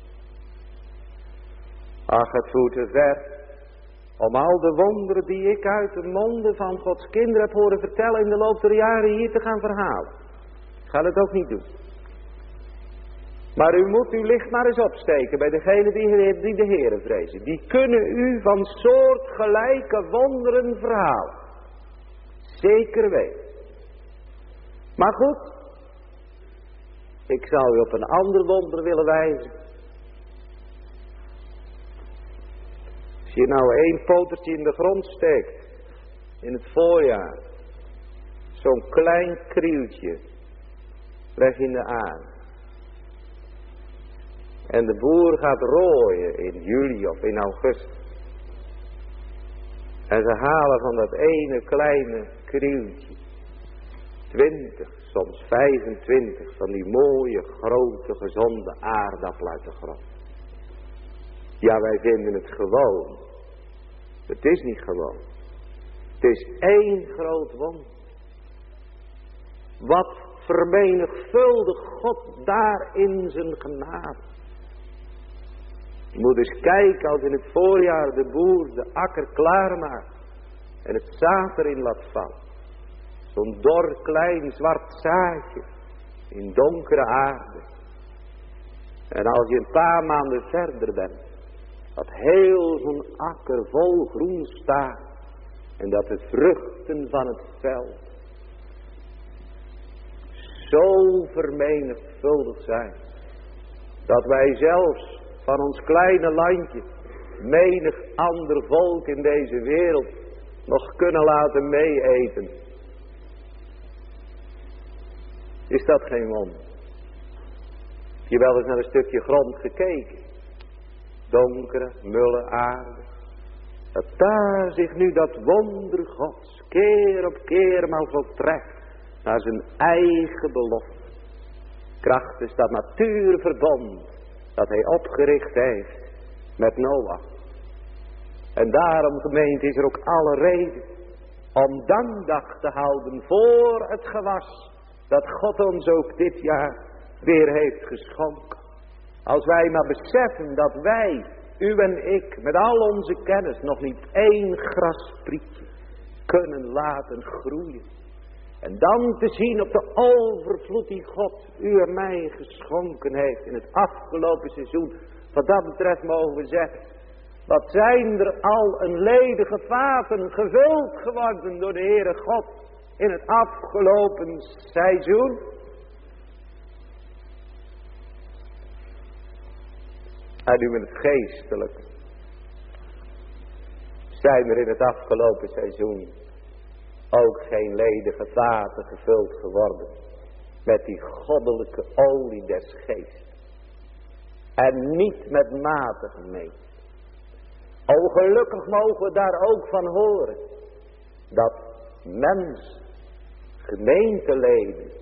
Ach, het voert te ver om al de wonderen die ik uit de monden van Gods kinderen heb horen vertellen in de loop der jaren hier te gaan verhalen. Ik ga het ook niet doen. Maar u moet uw licht maar eens opsteken bij degenen die, die de Heere vrezen. Die kunnen u van soortgelijke wonderen verhalen. Zeker weten. Maar goed, ik zou u op een ander wonder willen wijzen. Als je nou één potertje in de grond steekt, in het voorjaar, zo'n klein krieltje, leg in de aarde. En de boer gaat rooien in juli of in augustus. En ze halen van dat ene kleine krieltje twintig, soms vijfentwintig van die mooie, grote, gezonde aardappelen uit de grond. Ja, wij vinden het gewoon. Het is niet gewoon. Het is één groot wonder. Wat vermenigvuldigt God daar in zijn genade. Je moet eens kijken als in het voorjaar de boer de akker klaarmaakt en het zaad erin laat vallen. Zo'n dor klein zwart zaadje in donkere aarde. En als je een paar maanden verder bent, dat heel zo'n akker vol groen staat en dat de vruchten van het veld zo vermenigvuldigd zijn, dat wij zelfs van ons kleine landje menig ander volk in deze wereld nog kunnen laten meeeten. Is dat geen wonder? Heb je wel eens naar een stukje grond gekeken? donkere, mulle aarde. Dat daar zich nu dat wonder Gods keer op keer maar voltrekt naar zijn eigen belofte. Krachtens dat natuurverbond dat hij opgericht heeft met Noach. En daarom, gemeente, is er ook alle reden om dankdag te houden voor het gewas dat God ons ook dit jaar weer heeft geschonken. Als wij maar beseffen dat wij, u en ik, met al onze kennis nog niet één grasprietje kunnen laten groeien. En dan te zien op de overvloed die God u en mij geschonken heeft in het afgelopen seizoen. Wat dat betreft mogen we zeggen, wat zijn er al een ledige vaten gevuld geworden door de Heere God in het afgelopen seizoen. En nu in het geestelijke zijn er in het afgelopen seizoen ook geen ledige vaten gevuld geworden met die goddelijke olie des geestes. En niet met mate gemeten. O, gelukkig mogen we daar ook van horen dat mensen, gemeenteleden,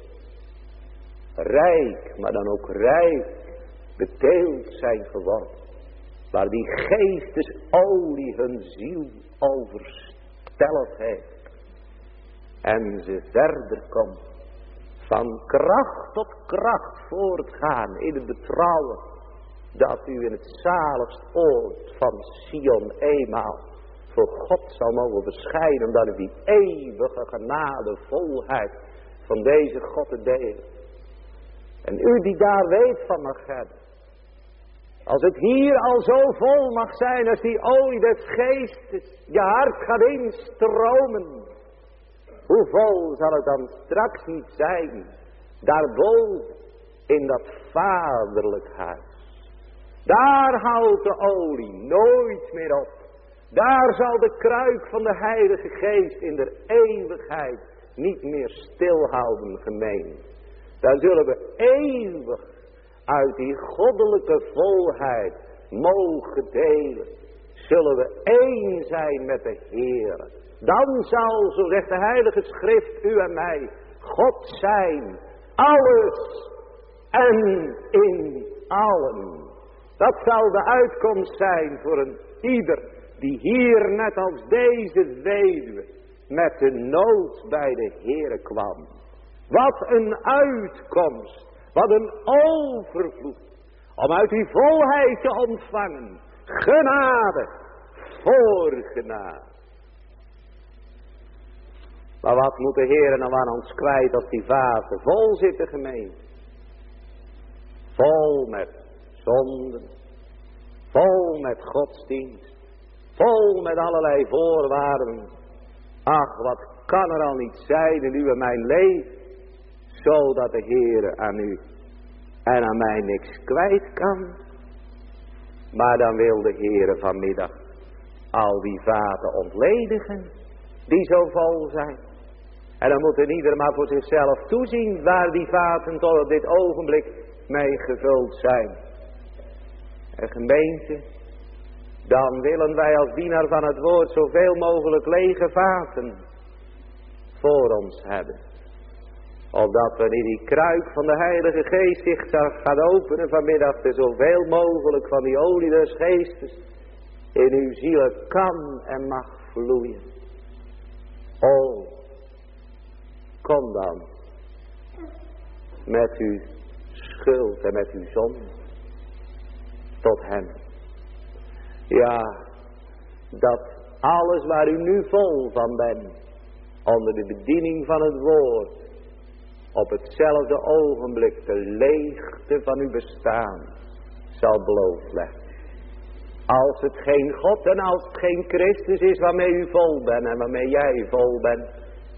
rijk, maar dan ook rijk bedeeld zijn geworden. Waar die geestesolie hun ziel overstelpt heeft. En ze verder komt van kracht tot kracht voortgaan in het betrouwen dat u in het zaligst oord van Sion eenmaal voor God zal mogen verschijnen, omdat u die eeuwige genade volheid van deze God te delen. En u die daar weet van mag hebben, als het hier al zo vol mag zijn als die olie des geestes je hart gaat instromen, hoe vol zal het dan straks niet zijn, daarboven in dat vaderlijk huis. Daar houdt de olie nooit meer op. Daar zal de kruik van de Heilige Geest in de eeuwigheid niet meer stilhouden, gemeen. Daar zullen we eeuwig uit die goddelijke volheid mogen delen. Zullen we één zijn met de Heer. Dan zal, zo zegt de Heilige Schrift, u en mij, God zijn, alles en in allen. Dat zal de uitkomst zijn voor een ieder die hier net als deze weduwe met de nood bij de Heere kwam. Wat een uitkomst, wat een overvloed, om uit die volheid te ontvangen, genade voor genade. Maar wat moet de Heere nou aan ons kwijt als die vaten vol zitten, gemeente? Vol met zonden, vol met godsdienst, vol met allerlei voorwaarden. Ach, wat kan er al niet zijn in uw en mijn leven, zodat de Heere aan u en aan mij niks kwijt kan. Maar dan wil de Heere vanmiddag al die vaten ontledigen, die zo vol zijn. En dan moet er ieder maar voor zichzelf toezien waar die vaten tot op dit ogenblik mee gevuld zijn. En gemeente, dan willen wij als dienaar van het woord zoveel mogelijk lege vaten voor ons hebben. Opdat wanneer die kruik van de Heilige Geest zich gaat openen vanmiddag, er zoveel mogelijk van die olie des Geestes in uw zielen kan en mag vloeien. O, kom dan met uw schuld en met uw zonde tot hem. Ja, dat alles waar u nu vol van bent, onder de bediening van het woord, op hetzelfde ogenblik de leegte van uw bestaan zal blootleggen. Als het geen God en als het geen Christus is waarmee u vol bent en waarmee jij vol bent,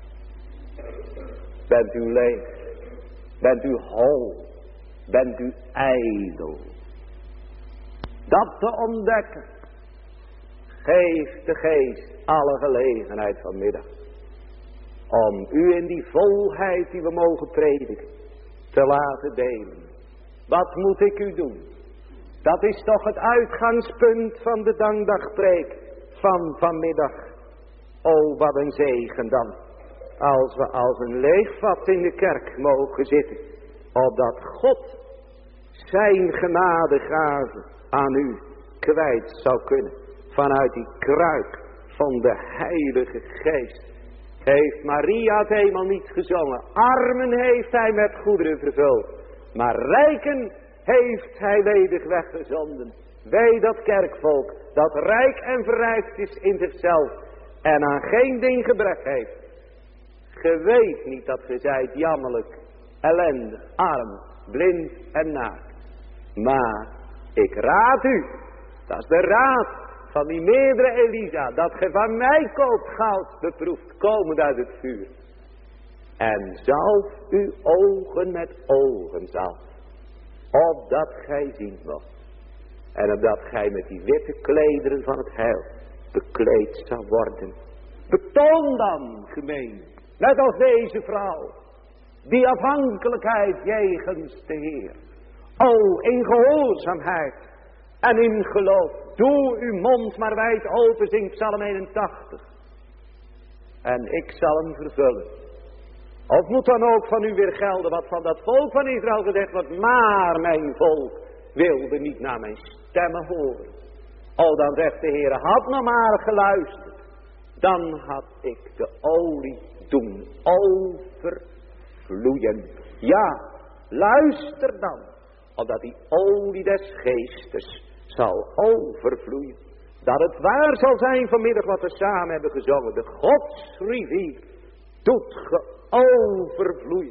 bent u leeg, bent u hol, bent u ijdel. Dat te ontdekken, geeft de Geest alle gelegenheid vanmiddag. Om u in die volheid die we mogen prediken, te laten delen. Wat moet ik u doen? Dat is toch het uitgangspunt van de dankdagpreek van vanmiddag. O, wat een zegen dan. Als we als een leeg vat in de kerk mogen zitten. Opdat God zijn genadegave aan u kwijt zou kunnen. Vanuit die kruik van de Heilige Geest. Heeft Maria het eenmaal niet gezongen. Armen heeft hij met goederen vervuld. Maar rijken heeft hij ledig weggezonden. Wij dat kerkvolk dat rijk en verrijkt is in zichzelf. En aan geen ding gebrek heeft. Ge weet niet dat ge zijt jammerlijk, ellendig, arm, blind en naakt. Maar ik raad u, dat is de raad van die meerdere Elisa, dat ge van mij koopt goud beproefd, komend uit het vuur. En zalf uw ogen met ogenzalf, opdat gij zien mocht. En opdat gij met die witte klederen van het heil bekleed zou worden. Betoon dan, gemeen, net als deze vrouw, die afhankelijkheid jegens de Heer. O, in gehoorzaamheid en in geloof. Doe uw mond maar wijd open, zingt Psalm eenentachtig. En ik zal hem vervullen. Of moet dan ook van u weer gelden wat van dat volk van Israël gezegd wordt. Maar mijn volk wilde niet naar mijn stemmen horen. O, dan zegt de Heer, had nog maar geluisterd. Dan had ik de olie doen overvloeien. Ja, luister dan. Opdat die olie des geestes zal overvloeien. Dat het waar zal zijn vanmiddag wat we samen hebben gezongen. De godsrivier doet ge overvloeien.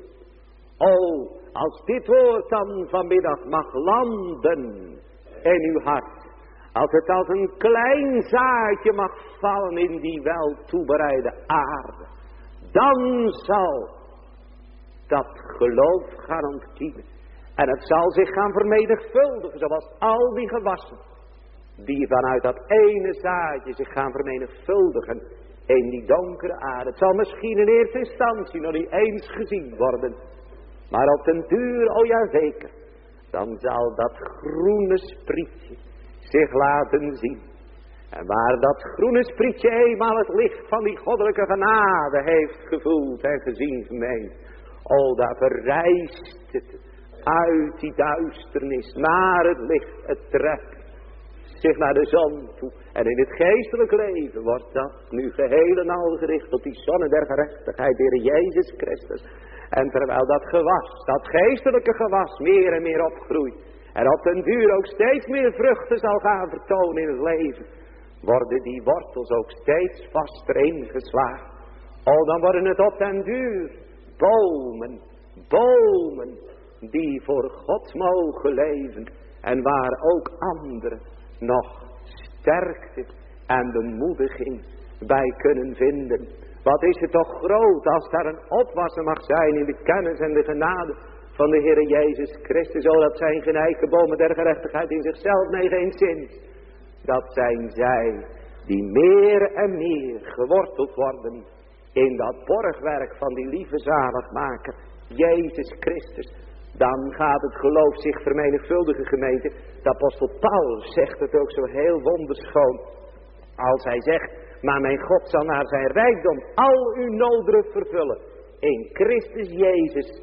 O, als dit woord dan vanmiddag mag landen in uw hart. Als het als een klein zaadje mag vallen in die wel toebereide aarde. Dan zal dat geloof gaan ontkiemen. En het zal zich gaan vermenigvuldigen, zoals al die gewassen. Die vanuit dat ene zaadje zich gaan vermenigvuldigen in die donkere aarde. Het zal misschien in eerste instantie nog niet eens gezien worden. Maar op den duur, o ja zeker, dan zal dat groene sprietje zich laten zien. En waar dat groene sprietje eenmaal het licht van die goddelijke genade heeft gevoeld en gezien gemeen. O, daar verrijst het uit die duisternis naar het licht. Het trekt zich naar de zon toe. En in het geestelijk leven wordt dat nu geheel en al gericht op die zonne der gerechtigheid, de Heer Jezus Christus. En terwijl dat gewas, dat geestelijke gewas meer en meer opgroeit. En op den duur ook steeds meer vruchten zal gaan vertonen in het leven. Worden die wortels ook steeds vaster ingeslagen. Oh, dan worden het op den duur bomen, bomen die voor God mogen leven. En waar ook anderen nog sterkte en bemoediging bij kunnen vinden. Wat is het toch groot als daar een opwassen mag zijn in de kennis en de genade van de Heer Jezus Christus. Zodat zijn geneigde bomen der gerechtigheid in zichzelf nee geen zin. Dat zijn zij die meer en meer geworteld worden in dat borgwerk van die lieve zaligmaker, Jezus Christus. Dan gaat het geloof zich vermenigvuldigen, gemeente. De apostel Paulus zegt het ook zo heel wonderschoon. Als hij zegt, maar mijn God zal naar zijn rijkdom al uw noden vervullen. In Christus Jezus.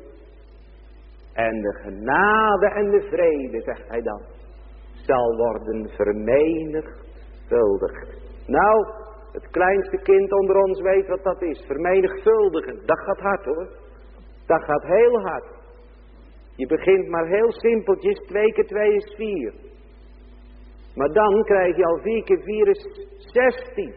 En de genade en de vrede, zegt hij dan, zal worden vermenigvuldigd. Nou, het kleinste kind onder ons weet wat dat is. Vermenigvuldigen, dat gaat hard hoor. Dat gaat heel hard. Je begint maar heel simpeltjes, twee keer twee is vier. Maar dan krijg je al vier keer vier is zestien.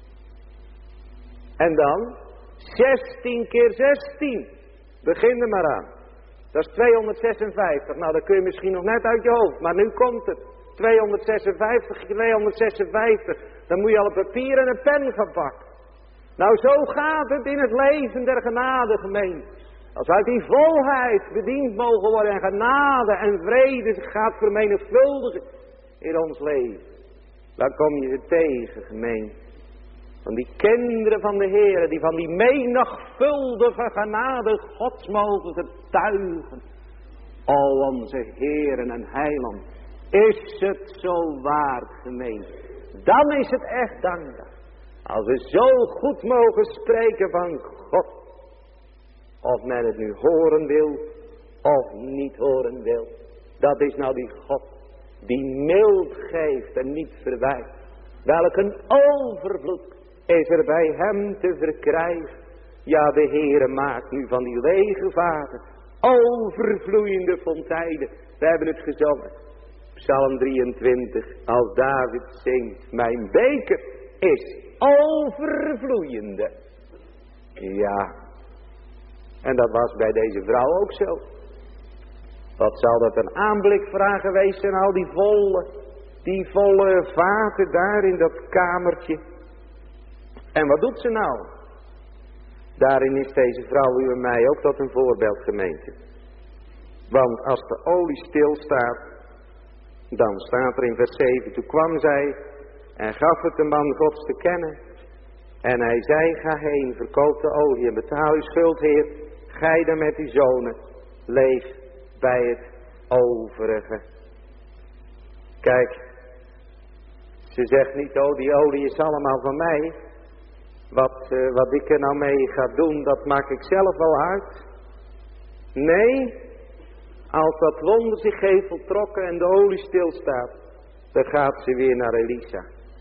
En dan zestien keer zestien. Begin er maar aan. Dat is tweehonderdzesenvijftig. Nou, dat kun je misschien nog net uit je hoofd. Maar nu komt het. tweehonderdzesenvijftig, tweehonderdzesenvijftig. Dan moet je al een papier en een pen gaan pakken. Nou, zo gaat het in het leven der genade, gemeente. Als uit die volheid bediend mogen worden en genade en vrede zich gaat vermenigvuldigen in ons leven. Dan kom je ze tegen, gemeente. Van die kinderen van de Heer, die van die menigvuldige genade Gods mogen getuigen. O onze Heeren en Heiland, Is het zo waard, gemeente? Dan is het echt dankbaar. Als we zo goed mogen spreken van God. Of men het nu horen wil, of niet horen wil. Dat is nou die God, die mild geeft en niet verwijt. Welk een overvloed is er bij hem te verkrijgen. Ja, de Heere maakt nu van die lege vaten overvloeiende fonteinen. We hebben het gezongen. Psalm drieëntwintig, als David zingt, mijn beker is overvloeiende. Ja, en dat was bij deze vrouw ook zo. Wat zal dat een aanblik vragen geweest zijn, al die volle, die volle vaten daar in dat kamertje. En wat doet ze nou? Daarin is deze vrouw u en mij ook tot een voorbeeld, gemeente. Want als de olie stilstaat, dan staat er in vers zeven, toen kwam zij en gaf het de man Gods te kennen. En hij zei, ga heen, verkoop de olie en betaal uw schuld, Heer. Gij dan met uw zonen, leef bij het overige. Kijk, ze zegt niet, oh die olie is allemaal van mij. Wat, uh, wat ik er nou mee ga doen, dat maak ik zelf wel uit. Nee, als dat wonder zich heeft voltrokken en de olie stilstaat, dan gaat ze weer naar Elisa.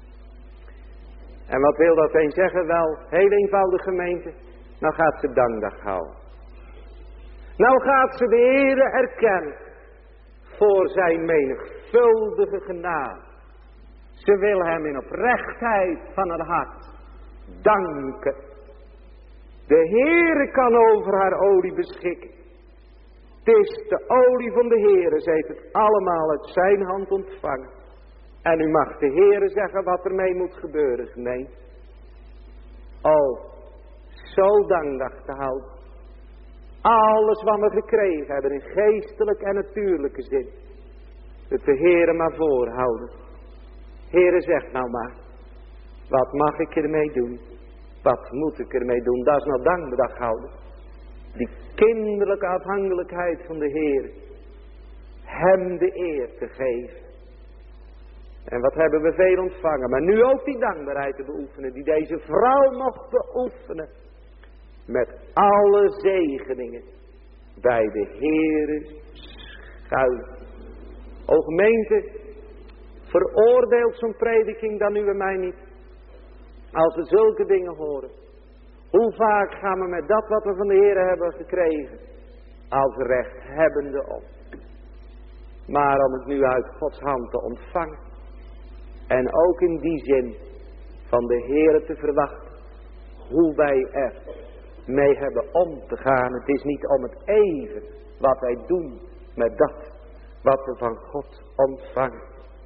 En wat wil dat een zeggen? Wel, heel eenvoudig, gemeente. Nou gaat ze dankdag houden. Nou gaat ze de Heere erkennen voor zijn menigvuldige genade. Ze wil hem in oprechtheid van haar hart danken. De Heere kan over haar olie beschikken. Het is de olie van de Heere. Ze heeft het allemaal uit zijn hand ontvangen. En u mag de Heere zeggen wat er mee moet gebeuren, gemeente. Oh, zo dankdag te houden. Alles wat we gekregen hebben in geestelijk en natuurlijke zin. Het de Heere maar voorhouden. Heere, zeg nou maar. Wat mag ik ermee doen? Wat moet ik ermee doen? Dat is nou dankbedag houden. Die kinderlijke afhankelijkheid van de Heer. Hem de eer te geven. En wat hebben we veel ontvangen. Maar nu ook die dankbaarheid te beoefenen. Die deze vrouw mocht beoefenen. Met alle zegeningen. Bij de Heere schuil. O gemeente. Veroordeelt zo'n prediking dan u en mij niet. Als we zulke dingen horen. Hoe vaak gaan we met dat wat we van de Heer hebben gekregen. Als rechthebbende om. Maar om het nu uit Gods hand te ontvangen. En ook in die zin van de Heer te verwachten. Hoe wij er mee hebben om te gaan. Het is niet om het even wat wij doen met dat wat we van God ontvangen.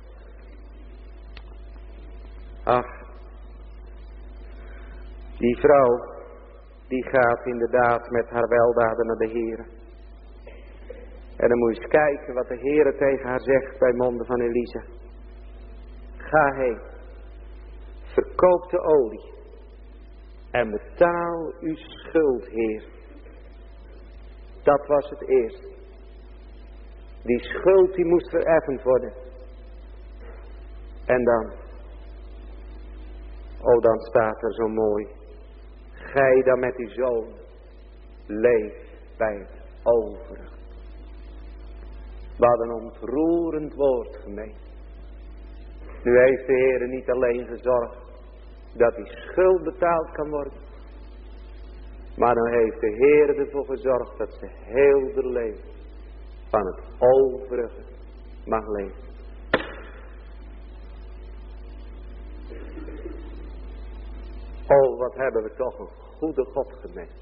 Ach. Die vrouw, die gaat inderdaad met haar weldaden naar de Heer. En dan moet je eens kijken wat de Heer tegen haar zegt bij monden van Elisa. Ga heen, verkoop de olie en betaal uw schuld, Heer. Dat was het eerste. Die schuld die moest vereffend worden. En dan, oh dan staat er zo mooi. Gij dan met uw zoon, leef bij het overige. Wat een ontroerend woord, gemeente. Nu heeft de Heer niet alleen gezorgd dat die schuld betaald kan worden. Maar dan heeft de Heer ervoor gezorgd dat ze heel de leven van het overige mag leven. Oh, wat hebben we toch een goede God gemeen.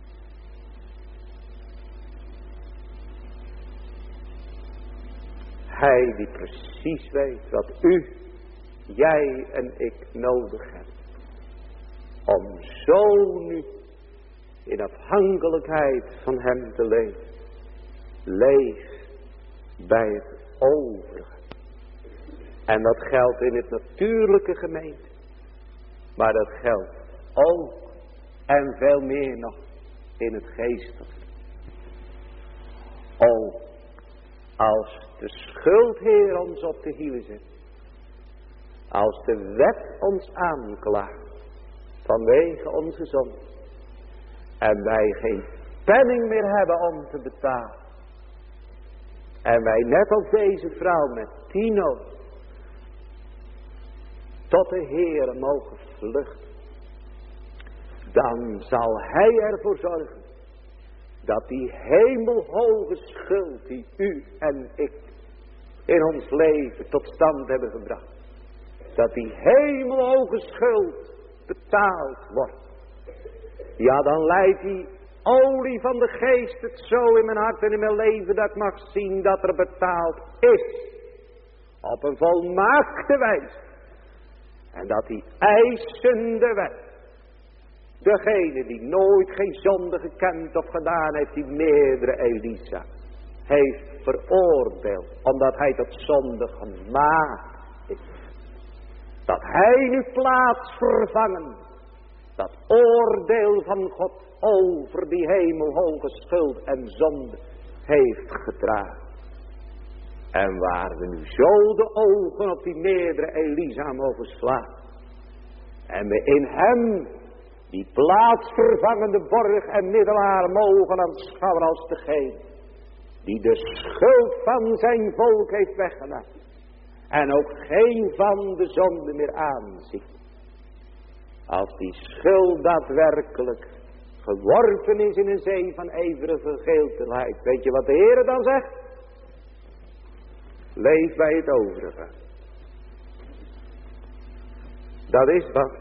Hij die precies weet wat u, jij en ik nodig hebben. Om zo nu in afhankelijkheid van hem te leven. Leef bij het overige. En dat geldt in het natuurlijke, gemeente. Maar dat geldt ook en veel meer nog in het geestelijke. O, Als de schuld, Heer, ons op de hielen zit. Als de wet ons aanklaagt. Vanwege onze zonde. En wij geen penning meer hebben om te betalen. En wij net als deze vrouw met tien tot de Heere mogen vluchten. Dan zal Hij ervoor zorgen. Dat die hemelhoge schuld die u en ik in ons leven tot stand hebben gebracht. Dat die hemelhoge schuld betaald wordt. Ja, dan leidt die olie van de geest het zo in mijn hart en in mijn leven dat ik mag zien dat er betaald is. Op een volmaakte wijze. En dat die eisende wet. Degene die nooit geen zonde gekend of gedaan heeft, die meerdere Elisa heeft veroordeeld. Omdat hij tot zonde gemaakt is. Dat hij nu plaatsvervangen. Dat oordeel van God over die hemelhoge schuld en zonde heeft gedragen. En waar we nu zo de ogen op die meerdere Elisa mogen slaan. En we in hem die plaatsvervangende borg en middelaar mogen aanschouwen als degene die de schuld van zijn volk heeft weggenomen. En ook geen van de zonde meer aanziet. Als die schuld daadwerkelijk geworpen is in een zee van ijverige vergetelheid. Weet je wat de Heer dan zegt? Leef bij het overige. Dat is wat.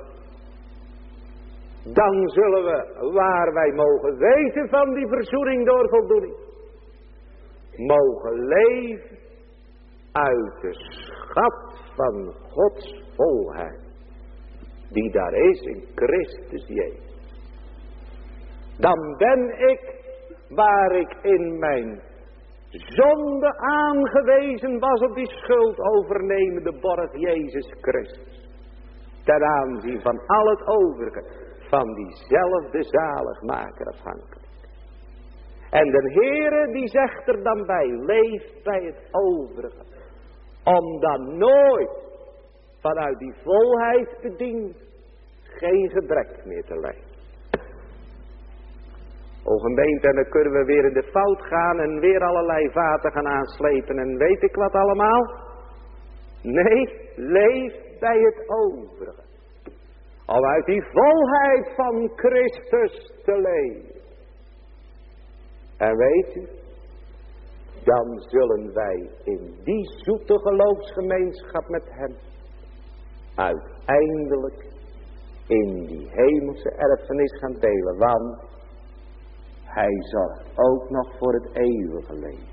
Dan zullen we, waar wij mogen weten van die verzoening door voldoening, mogen leven uit de schat van Gods volheid, die daar is in Christus Jezus. Dan ben ik, waar ik in mijn zonde aangewezen was op die schuld overnemende borg Jezus Christus, ten aanzien van al het overige, van diezelfde zaligmaker afhankelijk. En de Heere die zegt er dan bij, leef bij het overige. Om dan nooit vanuit die volheid bediend geen gebrek meer te lijden. O gemeente, en dan kunnen we weer in de fout gaan en weer allerlei vaten gaan aanslepen en weet ik wat allemaal. Nee, leef bij het overige. Om uit die volheid van Christus te leven. En weet u, dan zullen wij in die zoete geloofsgemeenschap met hem uiteindelijk in die hemelse erfenis gaan delen. Want hij zorgt ook nog voor het eeuwige leven.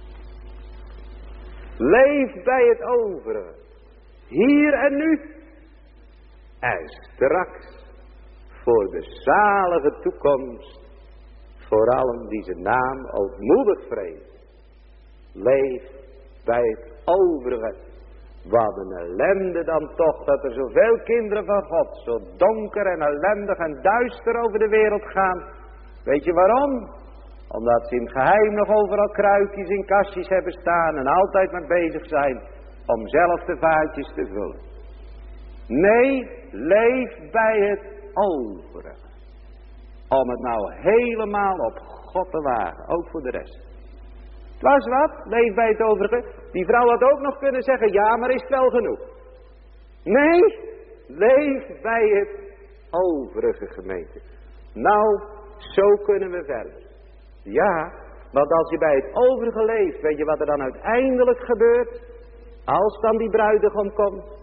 Leef bij het overige. Hier en nu. En straks voor de zalige toekomst. Voor allen die zijn naam ootmoedig vrezen. Leef bij het overige. Wat een ellende dan toch dat er zoveel kinderen van God zo donker en ellendig en duister over de wereld gaan. Weet je waarom? Omdat ze in het geheim nog overal kruikjes in kastjes hebben staan en altijd maar bezig zijn om zelf de vaatjes te vullen. Nee, leef bij het overige. Om het nou helemaal op God te wagen, ook voor de rest. Het was wat, leef bij het overige. Die vrouw had ook nog kunnen zeggen, ja, maar is het wel genoeg? Nee, leef bij het overige, gemeente. Nou, zo kunnen we verder. Ja, want als je bij het overige leeft, weet je wat er dan uiteindelijk gebeurt? Als dan die bruidegom komt.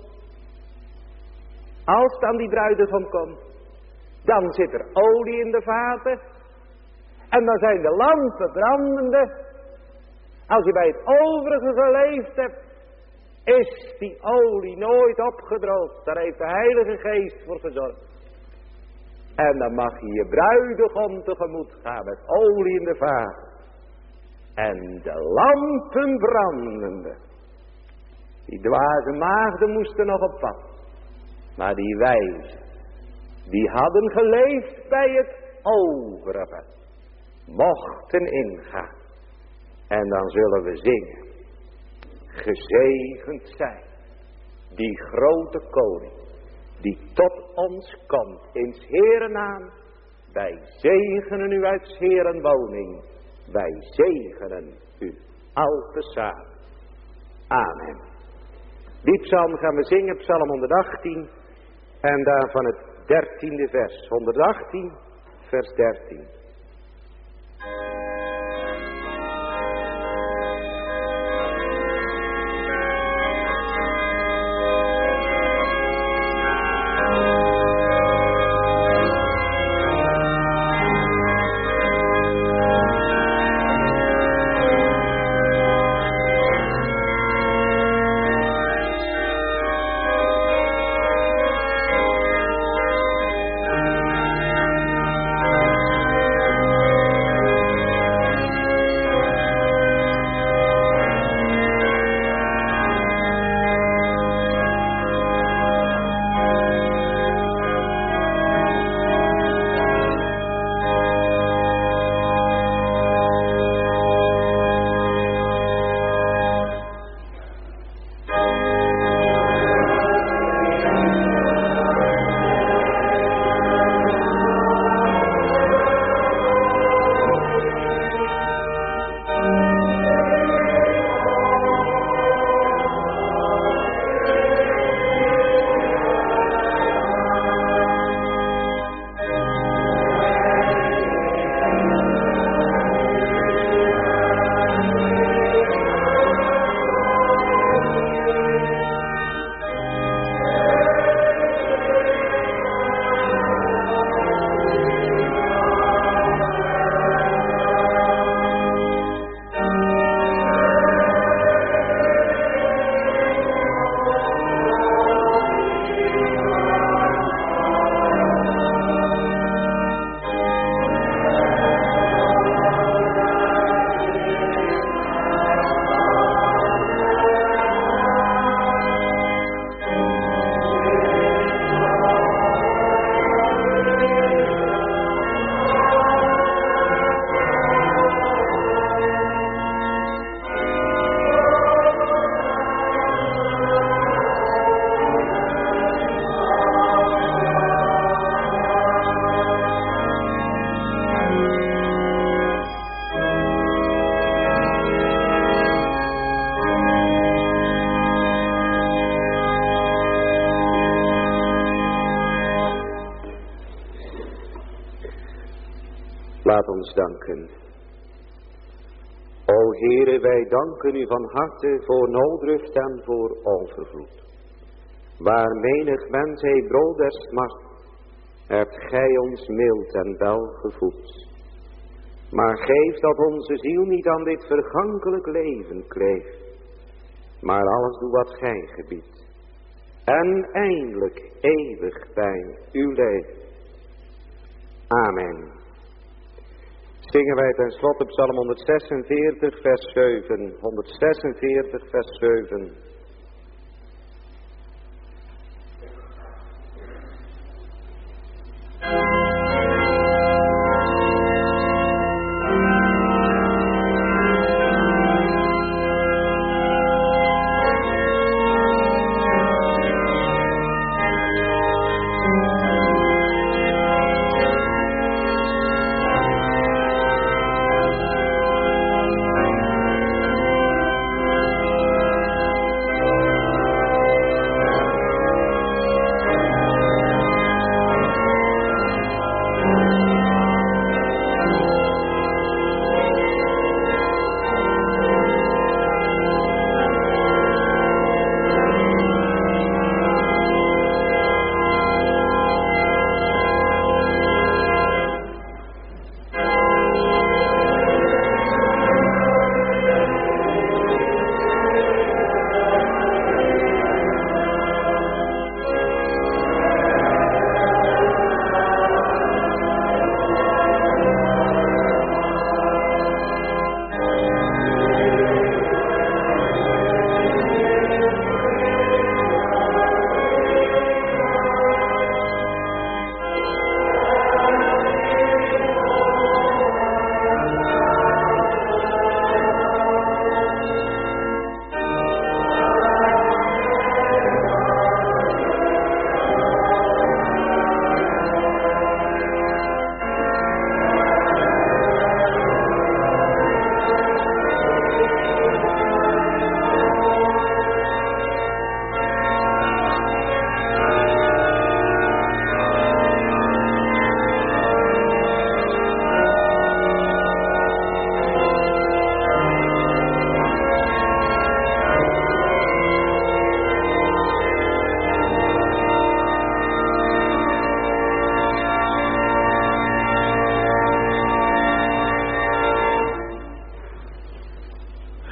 Als dan die bruidegom komt. Dan zit er olie in de vaten. En dan zijn de lampen brandende. Als je bij het overige geleefd hebt, is die olie nooit opgedroogd. Daar heeft de Heilige Geest voor gezorgd. En dan mag je je bruidegom tegemoet gaan met olie in de vaten. En de lampen brandende. Die dwaze maagden moesten nog op pad. Maar die wijzen, die hadden geleefd bij het overige, mochten ingaan. En dan zullen we zingen. Gezegend zij, die grote koning, die tot ons komt in 's Heeren naam. Wij zegenen u uit 's Heeren woning. Wij zegenen u al tezamen. Amen. Die psalm gaan we zingen, psalm honderdachttien. En daarvan het dertiende vers. honderdachttien, vers dertien. Laat ons danken. O Heere, wij danken u van harte voor nooddruft en voor overvloed. Waar menig mens hij brood der smart, hebt gij ons mild en wel gevoed. Maar geef dat onze ziel niet aan dit vergankelijk leven kleeft, maar alles doe wat gij gebiedt. En eindelijk eeuwig bij u leeft. Amen. Zingen wij ten slotte psalm honderdzesenveertig vers zeven. honderdzesenveertig vers zeven.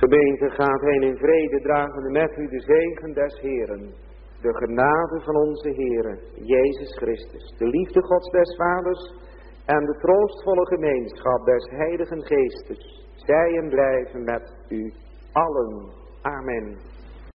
Gemeente, gaat heen in vrede, dragende met u de zegen des Heeren. De genade van onze Heere, Jezus Christus, de liefde Gods des Vaders en de troostvolle gemeenschap des Heiligen Geestes, zij en blijven met u allen. Amen.